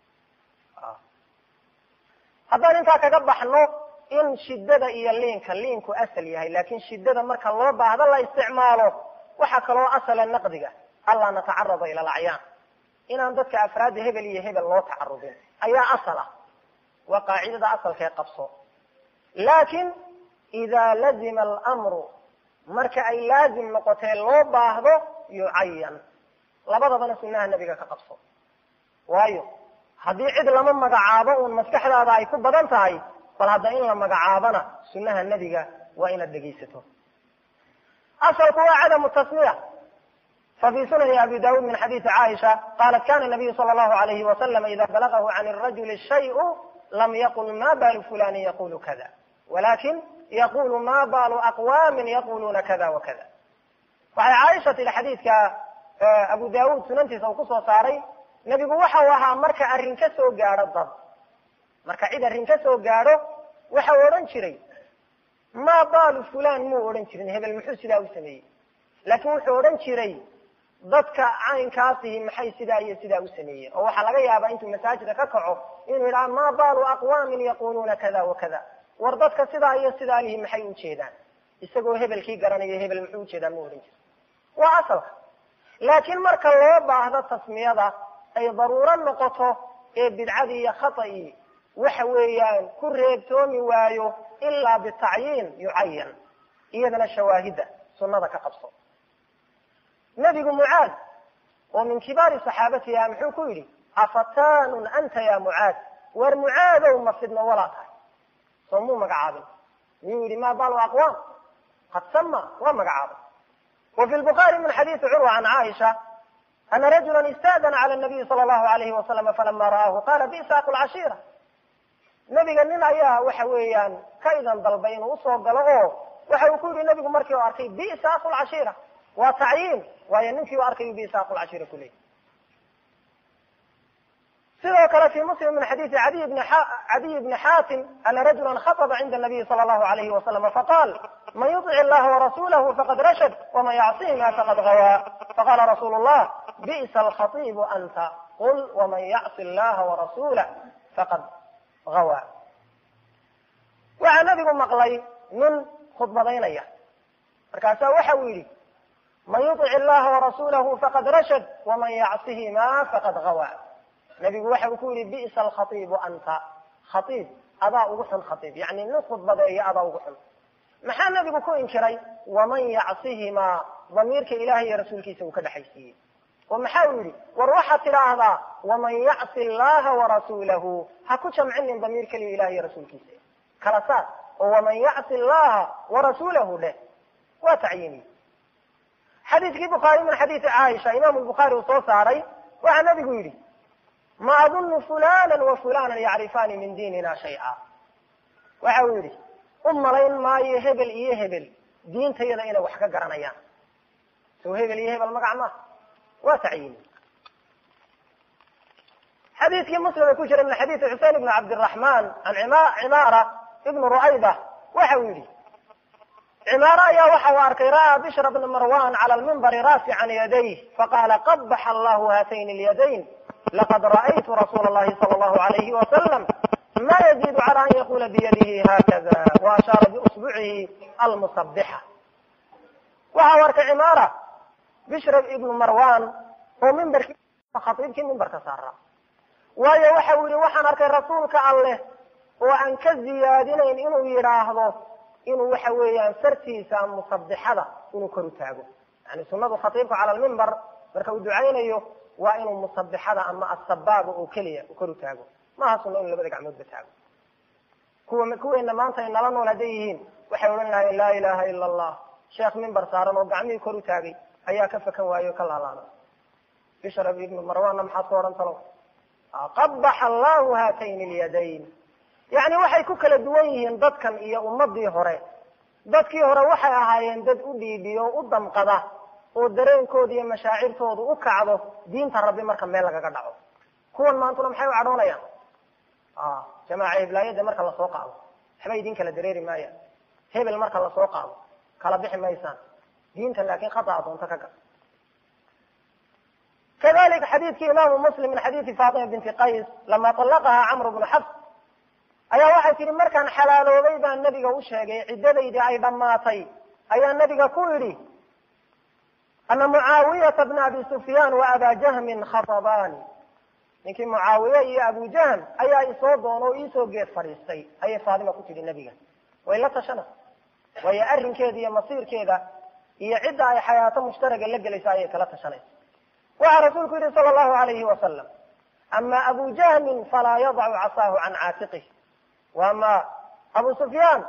haddaan intaa kaga baxno in shidada iyo liinku asal yahay lakin shidada marka loo baahdo la isticmaalo waxaa kaloo asala naqdiga allaa natacarada ila alacyaan inaan dadka afraadda hebel iyo hebel loo tacarudin ayaa asal ah waa qaacidada asalkee qabso lakin ida lazima alamru marka ay laazim noqotee loo baahdo yucayan labadabana sunaha nebiga ka qabso waayo haddii cid lama magacaabo uun maskaxdaada ay ku badan tahay bal hadda in la magacaabana sunaha nebiga waa inaad dhegaysato asalku waa cadamu tasmiya fafi sunani abi daud min xadiisi caaisha qalat kana nabiyu sala allahu alayhi wasalam ida balagahu can rajuli shayu lam yaqul ma balu fulani yaqulu kada walakin yaqulu ma balu aqwamin yaquluna kada wakada waxay caaisha tiri xadiidka abu daud sunantiisa uu kusoo saaray nebigu waxau ahaa marka arrin ka soo gaadho dad marka cid arrin ka soo gaadho waxau odhan jiray ma balu fulan muu odhan jirin hebel muxuu sidaa u sameeyey laakin wuxuu odhan jiray dadka caynkaasihi maxay sidaa iyo sidaa u sameeyeen oo waxaa laga yaabaa intuu masaajida ka kaco inuu yidhaha ma balu aqwamin yaquluna kada wakada war dadka sidaa iyo sidaa lihi maxay ujeedaan isagoo hebelkii garanayo hebel muxuu ujeedaa mu odhan jira waa asalka laakin marka loo baahdo tasmiyada ay daruuro noqoto ee bidcadii iyo khata'ii waxa weeyaan ku reebtoomi waayo ilaa bitacyiin yucayan iyadana shawaahida sunada ka qabso nebigu mucaad oo min kibaari saxaabatiha muxuu ku yidhi afatanun anta ya mucaad war mucaadow ma fidno walaa tahay soo muu magacaabin miyuu yihi ma balu aqwaam qad sama waa magacaabay وفي البخاري من حديث عروة عن عائشة أن رجلا استأذن على النبي صلى الله عليه وسلم فلما رآه قال بئس أخو العشيرة nabiga nin ayaa waxa weeyaan ka idan dalbay inuu usoo galo oo waxa uu ku yidhi nabigu markii uu arkay bi'sa aqul cashiira waa tacyiin waayo ninkii uu arkay bi'sa aqul cashiira ku leeyahy sidoo kale fi muslim min xadiisi cadiy bni xaatim ana rajula khaطba cinda nabiyi sala allahu alayhi wasalam faqal man yuطic illaha warasulahu faqad rashad waman yacsihima faqad gawaa faqala rasuulu llah bi'sa alkhatibu anta qul waman yacsi allaha warasulah faqad waxaa nabigu maqlay nin khudbadaynaya markaasaa waxa uu yidhi man yuطic illaha warasulahu faqad rashad waman yacsihima faqad gawaa nabigu waxa uu ku yidhi bi'sa alkhatibu anta khatiib adaa ugu xun khatiib yani nin khudbadeeya adaa ugu xun maxaa nabigu ku inkiray waman yacsihima damiirka ilahay iyo rasuulkiisa uu ka dhexaysiiyey oo maxaa uu yidhi war waxaad tidhaahdaa waman yacsi allaha warasuulahu ha ku jamcinin damiir keliya ilahi iyo rasuulkiisa kala saar oo waman yacsi allaha warasuulahu dheh waa tacyiiniye xadiidkii bukhaari min xadiisi caaisha imaamu lbukhaari uu soo saaray waxaa nabigu yidhi ma adunnu fulana wa fulana yacrifaani min diinina shay'a waxa uu yidhi u malayn maayo hebel iyo hebel diintayada inay wax ka garanayaan soo hebel iyo hebel magac ma waa tacyiini xadiidkii muslim ku jira min xadiisi xusein ibn cabdiraxman can cimaara ibn ru'ayda waxa uu yidhi عمارة يا وحوارك رأى بشر بن مروان على المنبر رافعا يديه فقال قبح الله هاتين اليدين لقد رأيت رسول الله صلى الله عليه وسلم ما يزيد على أن يقول بيده هكذا وأشار بأصبعه المصبحة. وحوارك عمارة بشر بن مروان ومنبر خطيب كي منبر كسارة ويا وحوري وحن أركي رسولك الله وأن كزيادين إنه يراهضه inuu waxa weeyaan sartiisa musabbixada inuu kor u taago yani sunnadu khatiibku ala al-minbar marka uu ducaynayo waa inuu musabbixada ama as-sabbaab oo kaliya kor u taago ma sunno in labada gacmood ba taago kuweena maanta ay nala nool hadeeyihiin waxay oran lahaayeen laa ilaaha illa allah sheekh minbar saaran oo gacmihii kor u taagay ayaa ka fakan waayo ka laalaana Bishr ibn Marwan maxaa soo oran talo qabbaha allahu hatayn al-yadayn يعني waxay ku kala duwan yihiin dadkan iyo ummadii hore dadkii hore waxay ahaayeen dad u dhiibiyo u damqada oo dareenkooda iyo mashaacirtooda u kacdo diinta rabbi marka meel laga dhaco kuwan maantuna maxay u cadhoonayaan jamaaca iblaayada marka la soo qaado waxba idin kala dareeri maaya hebel marka la soo qaado kala bixi maysaan diinta laakiin khata doonta kaga كذلك حديث إمام مسلم من حديث فاطمة بنت قيس لما طلقها عمرو بن حفص ayaa waxay tiri markaan xalaaloobay baan nabiga u sheegay ciddadaydi ay dhamaatay ayaa nabiga ku yiri ana Muawiya ibn Abi Sufyan wa Aba Jahm khatabani ninkii Muawiya iyo Abu Jahm ayaa isoo doono isoo geed fariistay ayay Faadima ku tiri nabiga way la tashana way arrinkeeda iyo masiirkeeda iyo cidda ay xayaato mushtaraga la galaysaa ay kala tashanay wa rasuulku sallallahu alayhi wa sallam amma Abu Jahm fala yad'u 'asahu 'an 'atiqihi وأما أبو سفيان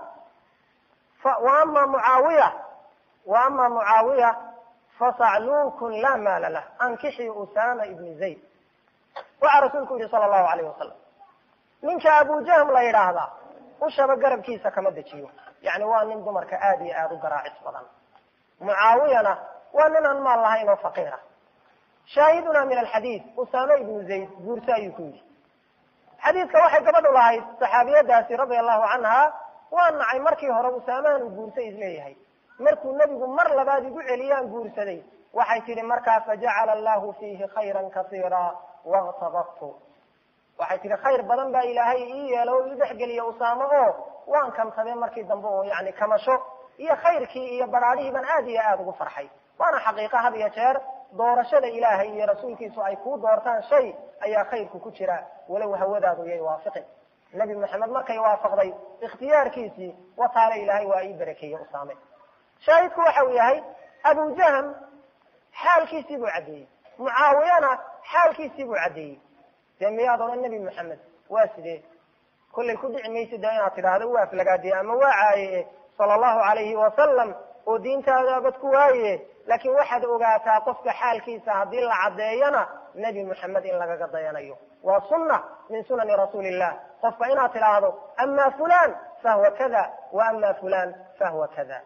وأما معاوية فصعلوك لا مال له أنكحي أسامة بن زيد ورسولك صلى الله عليه وسلم منك أبو جهم لا يرى هذا وشبه قرب كيسة كما دتشيو يعني وان نمضمر كآدي آدو قراعي صبرا معاوية وأننا نمال الله وفقيرة شاهدنا من الحديث أسامة بن زيد بورسا يكوي حديث واحد قبل الله الصحابية داسي رضي الله عنها وأن عمركي هرب سامان وجورسي إزليه مركو النبي مر لبادي يقول عليان جورسي وحيث مركا فجعل الله فيه خيرا كثيرا واغتبطه وحيث خير بدن با إلهي إيه لو يدحق لي أسامه وأن كم خبين مركي دنبوه يعني كما شو إيه خيركي إيه براريه من آدي آدو فرحي وأنا حقيقة هذا يتير doorashada ilaahay iyo rasuulkiisu ay ku doortaan shay ayaa khayrku ku jira walow hawadaadu yay waafaqin nabi maxamed markay waafaqday ikhtiyaarkiisii wa taala ilaahay waa ii barakeeyay usaame shaahidku waxa uu yahay abu jahm xaalkiisii buu cadeeyay muaawiyana xaalkiisii buu cadeeyay jamiicada nabi maxamed waa sidee kulli ku dhici maysid inaad tiraahdo waa aflagaadiye ama waa caaye sallallahu alayhi wa sallam oo diintaada bad ku waaye laakiin waxaad ogaataa qofka xaalkiisa hadii la cadeeyana nabi maxamed in laga dayanayo waa sunna min sunan rasuulillah qofka inaad tiraahdo amma fulan fahuwa kada wa amma fulan fahuwa kada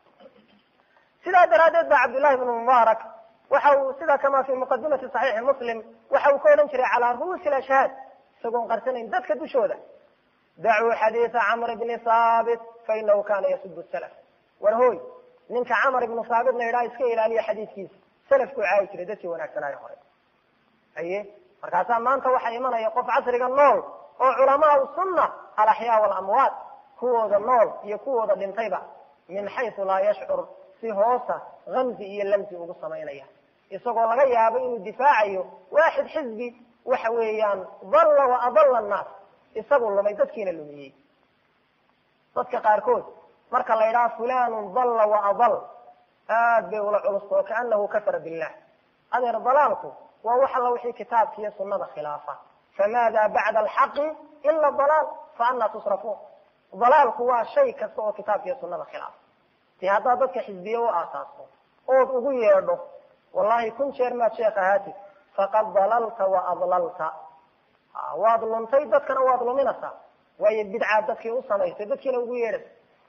sida daradeed Abdullah ibn Mubarak waxa sida kama fi muqaddimati sahih muslim waxa uu ka oran jiray ala ruus al-ashhad sagoon qarsanayn dadka dushooda da'u hadith Amr ibn Thabit fa innahu kana yasubbu as-salaf warhoy ninka Amr ibn Thabit leeyahay iska ilaaliya xadiiskiisa salafku caay jiray dadkii wanaagsanaa hore aye markaas maanta waxa imanaya qof casriga nool oo culamaa sunna al-ahya wal amwat kuwooda nool iyo kuwooda dhintayba min haythu la yash'ur si hoosa ghamzi iyo lamsi ugu sameeynaya isagoo laga yaabo inuu difaacayo waaxid xisbi waxa weeyaan dhalla wa adalla an-nas isagoo lumay dadkiina lumiyay dadka qaarkood marka la yiraahdo fulan dhalla wa adall aad bay wala culusto kaanahu kafara billah adeer dalalku waa waxa la wixii kitaabka iyo sunnada khilaafa فماذا بعد الحق إلا الضلال فأنا تصرفون ضلالك هو شيء كسو كتاب في سنة الخلاف في هذا ضدك حزبية وآساسه أقول يرده والله كن شير ما شيخ هاتي فقد ضللت وأضللت واضلن تيدتك واضل منسا ويبدع ضدك أصنعي تيدتك نقول يرد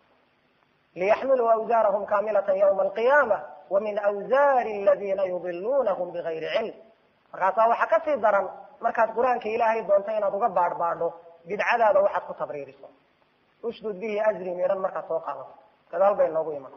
ليحملوا أوزارهم كاملة يوم القيامة ومن أوزار الذين يضلونهم بغير علم فقاطا وحكسي درن markaad quraanka ilaahay doonto inaad uga baadhbaadho bidcadaada waxaad ku tabriiriso ushdud bihi azri miran marka soo qaado gadaal bay noogu iman.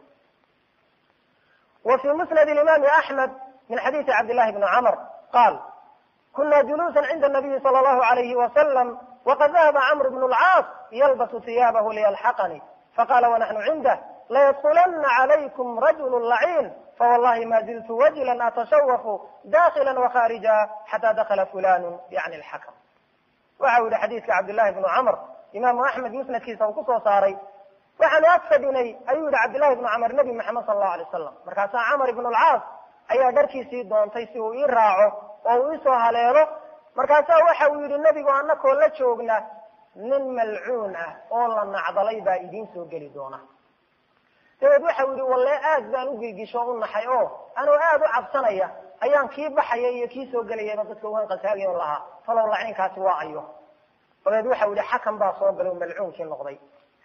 وفي مسند الإمام أحمد من حديث عبد الله بن عمر قال كنا جلوسا عند النبي صلى الله عليه وسلم وقد ذهب عمرو بن العاص يلبس ثيابه ليلحقني فقال ونحن عنده ليدخلن عليكم رجل لعين فوالله ما زلت وجلا أتشوف داخلا وخارجا حتى دخل فلان يعني الحكم. وعود حديث عبد الله بن عمر إمام أحمد مسند كيسا وكسو صاري waxaan agfadhinay ayuu yihi cabdillaahi ibnu camar nebi maxamed sala allahu alay wasalam markaasaa camar ibnu alcaas ayaa dharkiisii doontay si uu ii raaco oo uu isoo haleelo markaasaa waxa uu yidhi nebigu annakoo la joogna nin malcuun ah oo la nacdalay baa idiin soo geli doona. dabeed waxa uu yidhi walle aad baan u gilgisho u naxay oo anoo aad u cabsanaya ayaan kii baxaya iyo kii soo gelayaba dadka uhan qasaagay oo lahaa falow laciinkaasi waa ayo. dabeed waxa uu yihi xakam baa soo galay oo malcuunkii noqday.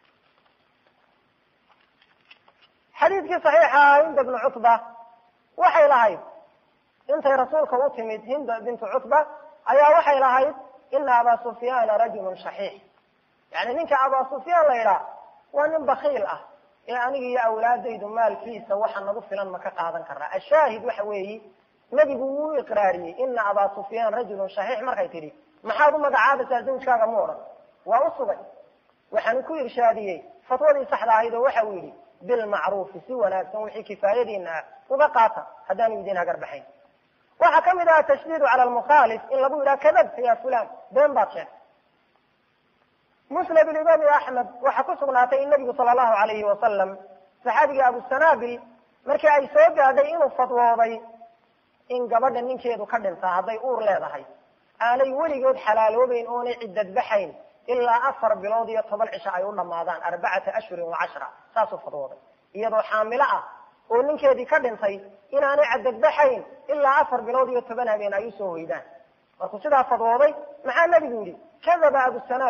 xadiidkii saxiixa hinda bnu cutba waxay lahayd intay rasuulka u timid hinda bintu cutba ayaa waxay lahayd ina abaa sufyaana rajulun shaxiix, yani ninka abaa sufyaan la yidhaah waa nin bakiil ah ee aniga iyo awlaadaydu maalkiisa waxa nagu filan ma ka qaadan karnaa. ashaahid waxa weeyi nebigu wuu iqraariyey ina abaa sufyaan rajulun shaxiix markay tidhi maxaad u magacaabaysaa zawjkaaga mu odhan, waa u sugay. waxaan ku irshaadiyey fatwadii saxda ahayd oo waxa uu yidhi bilmacruufi si wanaagsan wixii kifaayadiina ah uga qaata haddaanu idin hagar baxayn. waxaa kamid aha tashdiidu cala almukhaalif in lagu yidhaha kadabta ya fulan been baad sheegtay. musnad imaami axmed waxaa ku sugnaatay in nabigu sala allahu alayhi wasalam saxaabiga abusanaabil markii ay soo gaadhay inuu fadwooday in gabadha ninkeedu ka dhintaa hadday uur leedahay aanay weligood xalaaloobeyn oonay ciddad baxayn ilaa 4 bilood iyo 10 cisho ay u dhamaadaan 4 ashhurin wa 10 saasuu fadwooday iyadoo xaamilo ah oo ninkeedii ka dhintay inaanay caddad baxayn ilaa 4 bilood iyo 10 habeen ay usoo hoydaan. markuu sidaa fadwooday maxaa nabigu yidhi kadaba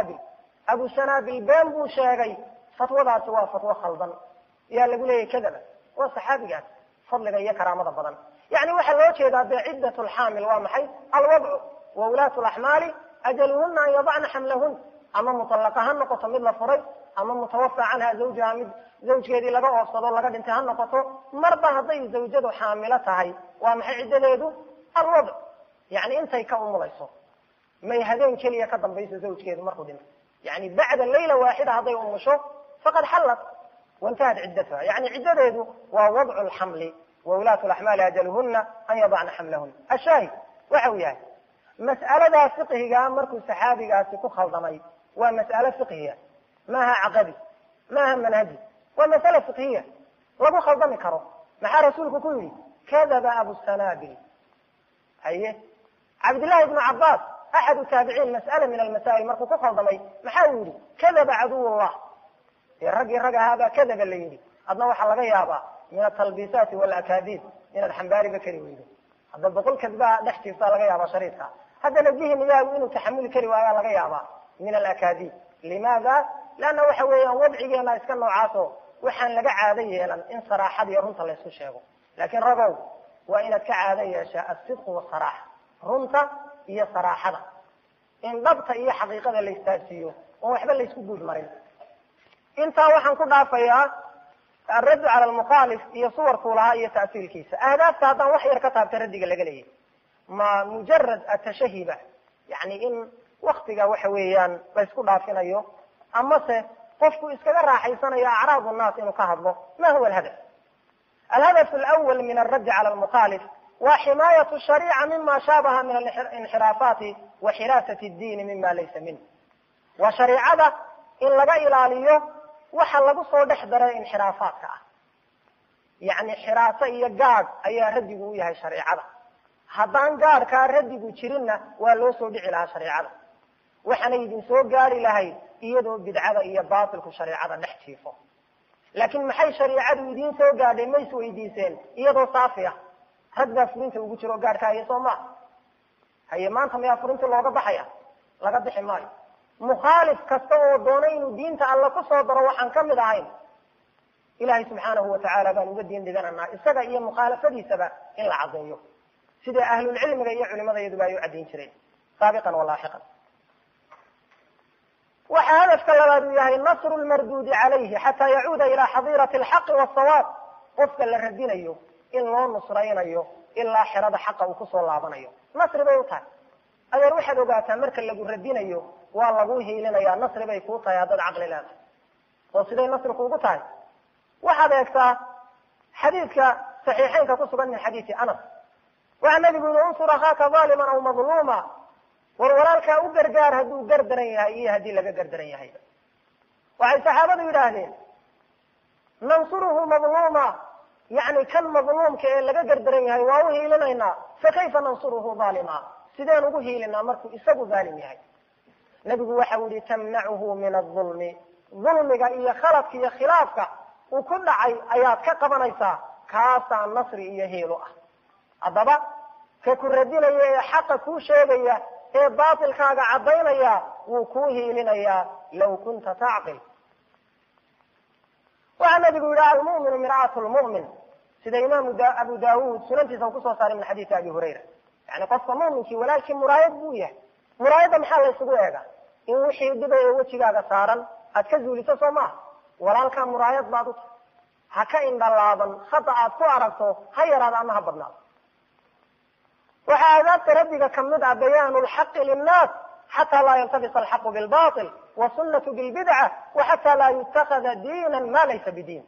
abusanaabil been buu sheegay. fatwadaasi waa fatwo khaldan yaa lagu leeyahy kadaba waa saxaabigaas fadliga iyo karaamada badan. yani waxaa loo jeedaa dee ciddat lxaamil waa maxay alwadcu wa ulaatu laxmaali ajaluhuna an yadacna xamlahun, ama mutallaqa ha noqoto mid la furay ama mutawafa canha zawjaha mid zawjkeedii laga oofsado laga dhintay ha noqoto, marba hadday zawjadu xaamilo tahay waa maxay ciddadeedu alwadc, yani intay ka umulayso may habeen keliya ka dambayso zawjkeedu markuu dhintay. yani bacda layla waaxida hadday umusho faqad xallat waintahat ciddatuha. yani ciddadeedu waa wadcu lxamli wa ulaatu laxmaali ajaluhuna an yadacna xamlahun. ashaahid waxa uu yahay mas'aladaa fiqhigaa markuu saxaabigaasi ku khaldamay waa mas'alo fiqhiya maaha caqadi maaha manhaji, waa mas'ala fiqhiya lagu khaldami karo. maxaa rasuulku ku yidhi kadaba abusanaabil. haye cabdillahi ibnu cabbaas axadu taabiciin mas'ala min almasaa'il markuu ku khaldamay maxaa uu yidhi kadaba caduwullah. dee raggii rag ahaabaa kadaba la yidhi, adna waxaa laga yaabaa min atalbiisaati walakaadiib inaad xambaariba kari weydo. hadda 100 kadbaa dhex jirtaa laga yaabaa shariidka, haddana jihnigaagu inuu taxamuli kari waayaa laga yaabaa min alakaadiib. limaada? leanna waxa weeyaan wadcigeena iska noocaaso waxaan laga caado yeelan in saraaxada iyo runta laysku sheego. laakiin ragow waa inaad ka caado yeeshaa asidqu wasaraaxa, runta iyo saraaxada, in dhabta iyo xaqiiqada la istaasiiyo oon waxba laysku guud marin. intaa waxaan ku dhaafayaa alraddu cala almukhaalif iyo suwarkuu lahaa iyo ta'siilkiisa. ahdaafta haddaan wax yar ka taabta raddiga laga leeyahy ma mujarad atashahiba, yani in waktiga waxa weeyaan la isku dhaafinayo, amase qofku iskaga raaxaysanayo acraad nnaas inuu ka hadlo. ma huwa alhadaf? alhadaf alawal min alraddi cala almukhaalif wa ximaayatu shariica mima shaabaha min alinxiraafaati wa xiraasati ddiini mima laysa minh. waa shariicada in laga ilaaliyo waxa lagu soo dhex daray inxiraafaadka ah. yani xiraaso iyo gaadh ayaa raddigu u yahay shariicada. haddaan gaadhkaa raddigu jirinna waa loo soo dhici lahaa shariicada, waxaana idin soo gaari lahayd iyadoo bidcada iyo baatilku shariicada dhex jiifo. laakiin maxay shariicadu idiin soo gaadhay ma is weydiiseen iyadoo saafi ah? rag baa furinta ugu jiro gaadhkaa iyo soo maa. haye maanta mayaa furinta looga baxaya? laga bixi maayo. mukhaalif kasta oo doona inuu diinta alla ku soo daro waxaan ka mid ahayn ilaahay subxaanahu watacaala baan uga diin dhigananaa isaga iyo mukhaalafadiisaba in la caddeeyo, sida ahlulcilmiga iyo culimadayaduba ay u caddayn jireen saabiqan walaaxiqan. وهدفك لباد يهي نصر المردود عليه حتى يعود إلى حظيرة الحق والصواب قفك للردين إن الله نصرين إلا حراد حقه وكسر الله بنيه نصر بيوتها أدر واحد وقاتها مركا اللي الردين والله قوهي لنا يا نصر بيكوتها يا ضد عقل الله وصيدي نصر كوكوتها وهذا يكتا حديثك صحيحين كتصبا من حديث أنس وعن النبي يقول انصر أخاك ظالما أو مظلوما والولالك أقرقار هدو قردريها إيه هدي لك قردريها وعن صحابة يقولون ننصره مظلوما يعني كان مظلوم كأن لك قردريها ووهي لنا فكيف ننصره ظالما سيدان وهي لنا مركو إساقو ظالمها نبي وحاول تمنعه من الظلم ظلمك إيا خلطك إيا خلافك وكل آيات كقبنيسا كاسا النصر إيا هيلو أضبا ككردين إيا حق كو شيغيا إيا باطل كاغا عضينيا وكوهي لنيا لو كنت تعقل وعن نبي يقول المؤمن مرآة المؤمن سيدا إمام أبو داود سننتي سوكسو صار من حديث أبي هريرة يعني قصة مؤمنك ولكن مرايد بوية مرايد محل يسقوها إن وحي يدبا يوتيغا صارا أتكزو لسسوما ولان كان مرايد بعضك هكا إن دلابا خطأت كو عرقتو هيراد أنها بدنا وهذا تردد كمدع بيان الحق للناس حتى لا يلتبس الحق بالباطل والسنة بالبدعة وحتى لا يتخذ دينا ما ليس بدين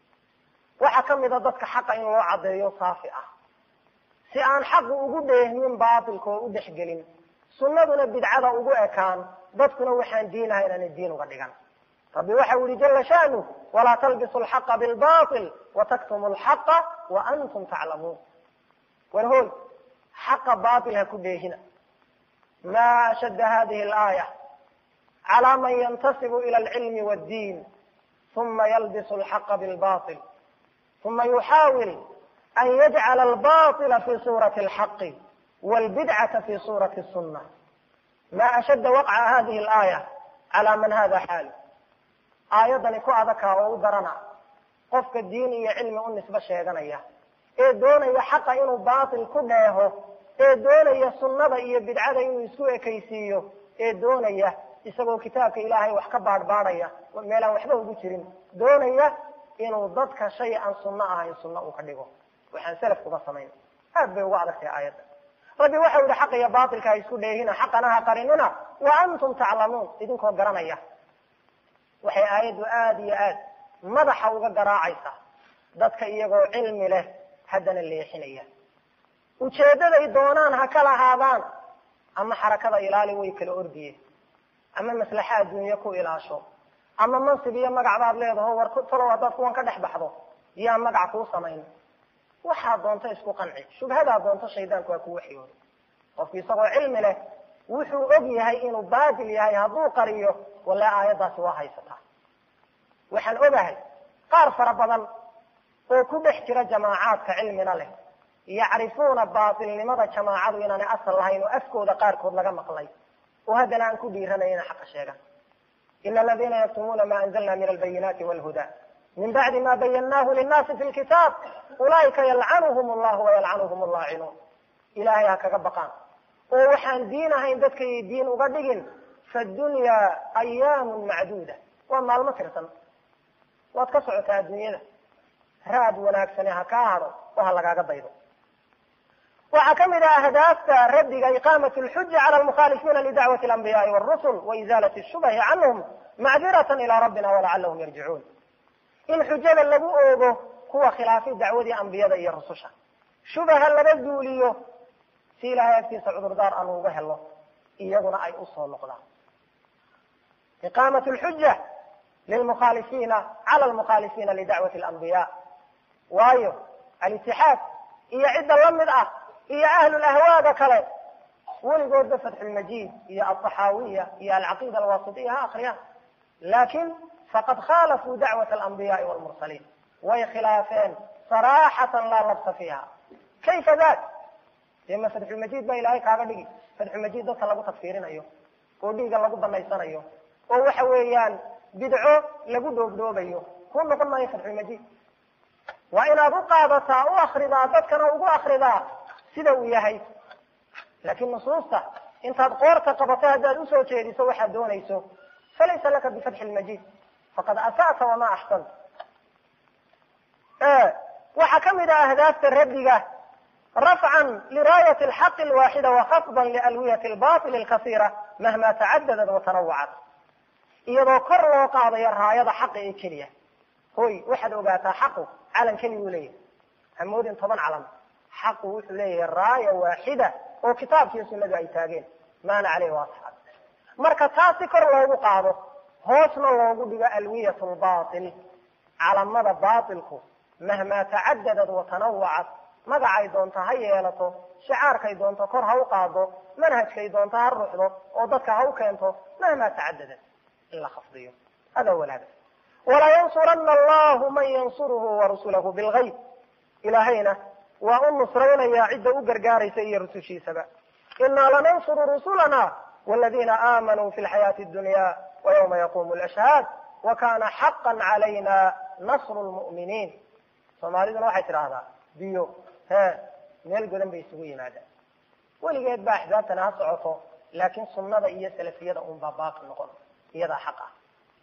وحكم إذا ضدك حق إن الله عضيه صافئة سيان حق وجوده من باطل كو ودحجلين سنتنا بدعة وجوه كان ضدكنا وحن دينها إلى الدين وقدقنا طب وحول جل شأنه ولا تلبسوا الحق بالباطل وتكتموا الحق وأنتم تعلمون والهول حق باطلها كله هنا ما أشد هذه الآية على من ينتسب إلى العلم والدين ثم يلبس الحق بالباطل ثم يحاول أن يجعل الباطل في صورة الحق والبدعة في صورة السنة ما أشد وقع هذه الآية على من هذا حال آيضا يكو أذكى وودرنا قفك الدين علم النسبة شيئا إيه دون يحق إنه باطل كله إيه دون يسنة إيه بدعة إنه يسوء كيسيه إيه دون يسوء كتابك إلهي وحكى بارباريا وميلا وحده بجرين دون إنه ضدك شيئا سنة إن سنة وكذبه وحن سلف قبصمين هذا وعدك يا آيات ربي وحول حق يا باطل كيسكو هنا حقنا قرننا وأنتم تعلمون إذنكم قرنيا وحي آيات وآديات مدح وقراعيسا ضدك إيقو علم له حدنا اللي يحنيه ujeedada ay doonaan ha kala haadaan ama xarakada ilaali way kala ordiye ama maslaxa adduunyo ku ilaasho ama mansib iyo magac baad leedahay war talo dad kuwan ka dhex baxdo yaa magac ku sameyn waxa doonta isku qanci shubhada doonta shaydaanku waa ku waxiyo qofkii isagoo cilmi leh wuxuu og yahay inuu baadil yahay hadduu qariyo wala aayadaasi waa haysataa waxaan ogahay qaar fara badan oo ku dhex jira jamaacaadka cilmina leh يعرفون باطل لماذا جماعة إننا أصل لهين وأفكود قاركود لغا مقلي وهذا لا أنكو ديرنا حق الشيء إن الذين يكتمون ما أنزلنا من البينات والهدى من بعد ما بيناه للناس في الكتاب أولئك يلعنهم الله ويلعنهم اللاعنون إلهي هكا بقان ووحان دينها عندك دين وقدقين فالدنيا أيام معدودة وما المكرة واتكسعت الدنيا راد وناكسنها كارو وهلقا قبيضو وحكم إلى أهداف رد إقامة الحجة على المخالفين لدعوة الأنبياء والرسل وإزالة الشبه عنهم معذرة إلى ربنا ولعلهم يرجعون إن حجة اللبو أوغو هو خلاف دعوة الأنبياء والرسل شبه اللبو ليه سيلها يكتي سعود دار أنوبه الله إيقنا أي أصول لقضاء إقامة الحجة للمخالفين على المخالفين لدعوة الأنبياء وايو الاتحاد هي عدة لمدة هي أهل الأهواء كله ولقد فتح المجيد هي الطحاوية هي العقيدة الواسطية آخرها لكن فقد خالفوا دعوة الأنبياء والمرسلين وهي خلافين صراحة لا لبس فيها كيف ذاك؟ لما فتح المجيد ما إلهي كاغا فتح المجيد ده لغو تفسيرين أيوه وديقا لغو بميسان أيوه ووحويان بدعو لغو دوب أيوه كل قلنا فتح المجيد وإن أبقى أخرضا ذاتكنا أبو أخرضا سيدو يهي لكن نصوصة انت قورت قبطها داد أسو تيري سو حدون يسو فليس لك بفتح المجيد فقد أسأت وما أحسنت. waxaa ka mid ah ahdaafta raddiga rafcan liraayati alxaqi alwaaxida wakhafdan lialwiyati albatil alkasiira mahma tacadadad watanawacat, iyadoo kor loo qaadayo raayada xaqa ee keliya. hoy waxaad ogaataa xaqu calan keliya uu leeyahay, hamoodin 10 calan. xaqu wuxuu leeyahay raaya waaxida oo kitaabkiiyo sunnadu ay taageen, maana caleyhi wa asxaab. marka taasi kor loogu qaado, hoosna loogu dhigo alwiyat albatil, calamada baatilku mahma tacadadad watanawacat, magacay doonto ha yeelato, shicaarkay doonto kor ha u qaado, manhajkay doonto ha ruuxdo oo dadka ha u keento, mahma tacadadad in la khafdiyo. hada huwa alhadaf. walaa yansurana allahu man yansuruhu warasulahu bilgayb, ilaahayna waa u nusraynayaa cidda u gargaaraysa iyo rusushiisaba. inaa lanansuru rusulana waladiina aamanuu fi lxayaati addunya wayawma yaqumu lashhaad wakana xaqan calayna nasru lmu'miniin. soomaaliduna waxay tidhaahdaa biyo meel godan bay isugu yimaadaan. weligeed baa axzaabtana ha socoto, laakiin sunnada iyo salafiyada unbaa baaqi noqon, iyadaa xaq ah.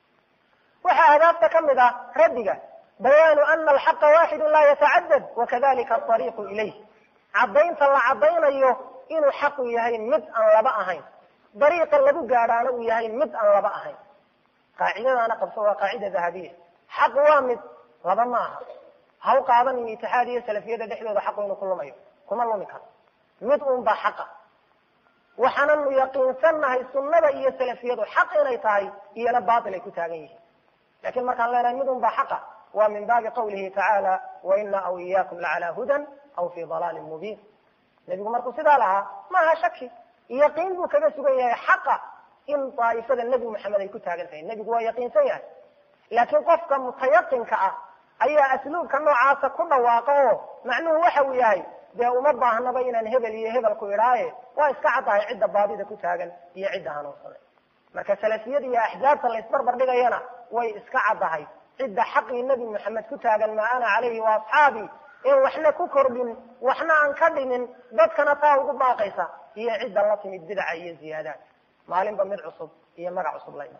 waxaa ahdaafta ka mid ah raddiga bayaanu ana alxaqa waaxidu laa yatacadad wakadalika alariiqu ilayh, caddaynta la caddaynayo inuu xaqu yahay mid aan laba ahayn, dariiqa lagu gaadhaana uu yahay mid aan laba ahayn. qaacidadaana qabso, waa qaacida dahabiya. xaq waa mid, laba ma aha. ha u qaadanin itixaad iyo salafiyada dhexdooda xaqu inuu ku lumayo, kuma lumi karo. mid uun baa xaqa. waxaananu yaqiinsannahay sunnada iyo salafiyadu xaq inay tahay, iyona baatil ay ku taagan yihiin. lakin markaan leenahay mid un baa xaqa, waa min baabi qawlihi tacaala waina aw iyaakum lacalaa hudan aw fi dalaalin mubiin. nebigu markuu sidaa lahaa maaha shaki, yaqiin buu kaga sugan yahay xaqa in daa'ifada nebi maxamed ay ku taagan tahay. nebigu waa yaqiinsan yahay, laakiin qofka mutayaqinka ah ayaa asluubka noocaasa ku dhawaaqa oo macnuhu waxa uu yahay dee uma baahnaba inaan hebel iyo hebel ku idhaaye waa iska caddahay cidda baadida ku taagan iyo cidda hanuunsanay. marka salafiyada iyo axzaabta la isbarbar dhigayana way iska caddahay cidda xaqii nebi maxamed ku taagan maa ana calayhi wa asxaabi, in waxna ku kordhin waxna aan ka dhimin, dadkana taa ugu baaqaysa, iyo cidda la timid bidaca iyo ziyaadaad, maalinba mid cusub iyo magac cusub la iman.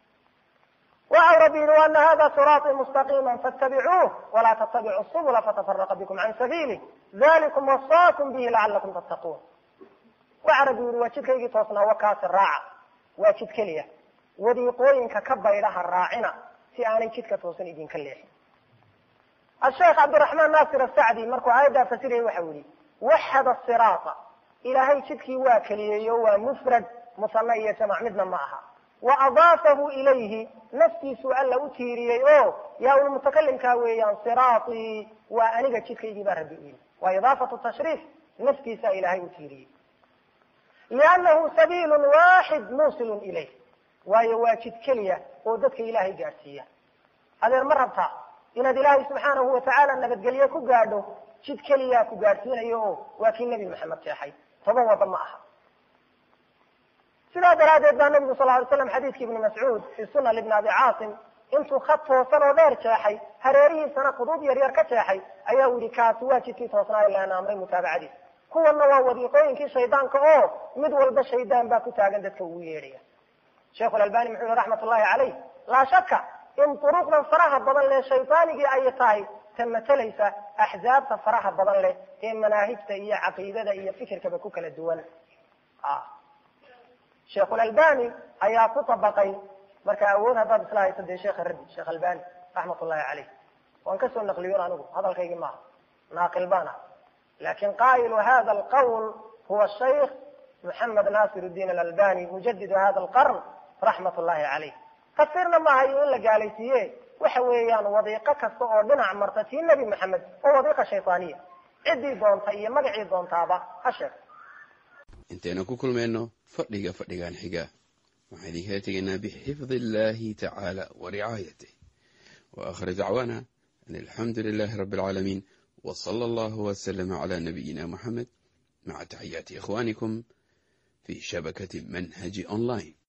waxa rabbi yidhi waana hada siraatii mustaqiima fattabicuuh walaa tattabicu subula fatafaraqa bikum can sabiilih dalikum wasaakum bihi lacalakum tattaquun. waxa rabbi yidhi waa jidkaygii toosnaa, wakaasi raaca, waa jid keliya, wadiiqooyinka ka baydhaha raacina si aanay jidka toosan idinka leexin. asheekh cabdiraxmaan naasir asacdi markuu aayaddaa fasirayay waxau yihi waxada siraata, ilaahay jidkii waa keliyeeyo, waa mufrad, musana iyo jamac midna ma aha. wa adaafahu ilayhi, naftiisuu alla u tiiriyey oo yaa ulmutakalimkaa weeyaan, siraatii waa aniga jidkaygii baa rabbi u yidhi, waa idaafatu tashriif, naftiisaa ilaahay u tiiriyey. liannahu sabiilun waaxid muusilun ilayh, waayo waa jid keliya oo dadka ilaahay gaadhsiiya. adeer ma rabtaa inaad ilaahay subxaanahu watacaala nabadgelye ku gaadho, jid keliyaa ku gaadhsiinayo oo waa kii nebi maxamed jeexay, 10 wada ma aha. sidaa daraadeed baa nabigu sal ly slam xadiidkii ibni mascuud fi sunan ibni abi caasim intuu khad toosan oo dheer jeexay, hareerihiisana khuduud yaryar ka jeexay, ayaa u yihi kaasi waa jidkii toosnaayo laana amray mutaabacadiis. kuwana waa wadiiqooyinkii shaydaanka oo mid walba shaydaan baa ku taagan dadka ugu yeedhaya. sheekhu albani muxuu yihi raxmat ullahi caleyh, laa shaka in duruqdan faraha badan leh shaydaanigii ay tahay ta matalaysa axzaabta faraha badan leh ee manaahijta iyo caqiidada iyo fikirkaba ku kala duwan. sheekhulalbani ayaa ku tabaqay, marka awood haddaad isla hayso dee sheekha raddi, sheekh albani raxmat ullahi caleyh. waan kasoo naqliyon anigu, hadalkaygii maaha, naaqil baan ah. lakin qaa'ilu hada alqawl huwa shaykh moxamed nasir uddiin alalbani mujadidu hada alqarn raxmat ullahi caleyh. tafsiirna maaha iyo in la gaalaysiiye, waxa weeyaan wadiiqo kasta oo dhinac marta tii nebi maxamed oo wadiiqa shaytaaniya, ciddii doonta iyo magacii doontaaba ha sheegto. intaynu ku kulmayno fadhiga fadhigan xiga, waxaan idinkala tegaynaa bixifdi illaahi tacaala wa ricaayatih, wa aakhir dacwaana an alxamdu lilaahi rabbi alcaalamiin, wa sala allahu wasalama calaa nabiyina muxamed maca taxiyaati ikhwaanikum fi shabakati manhaji online.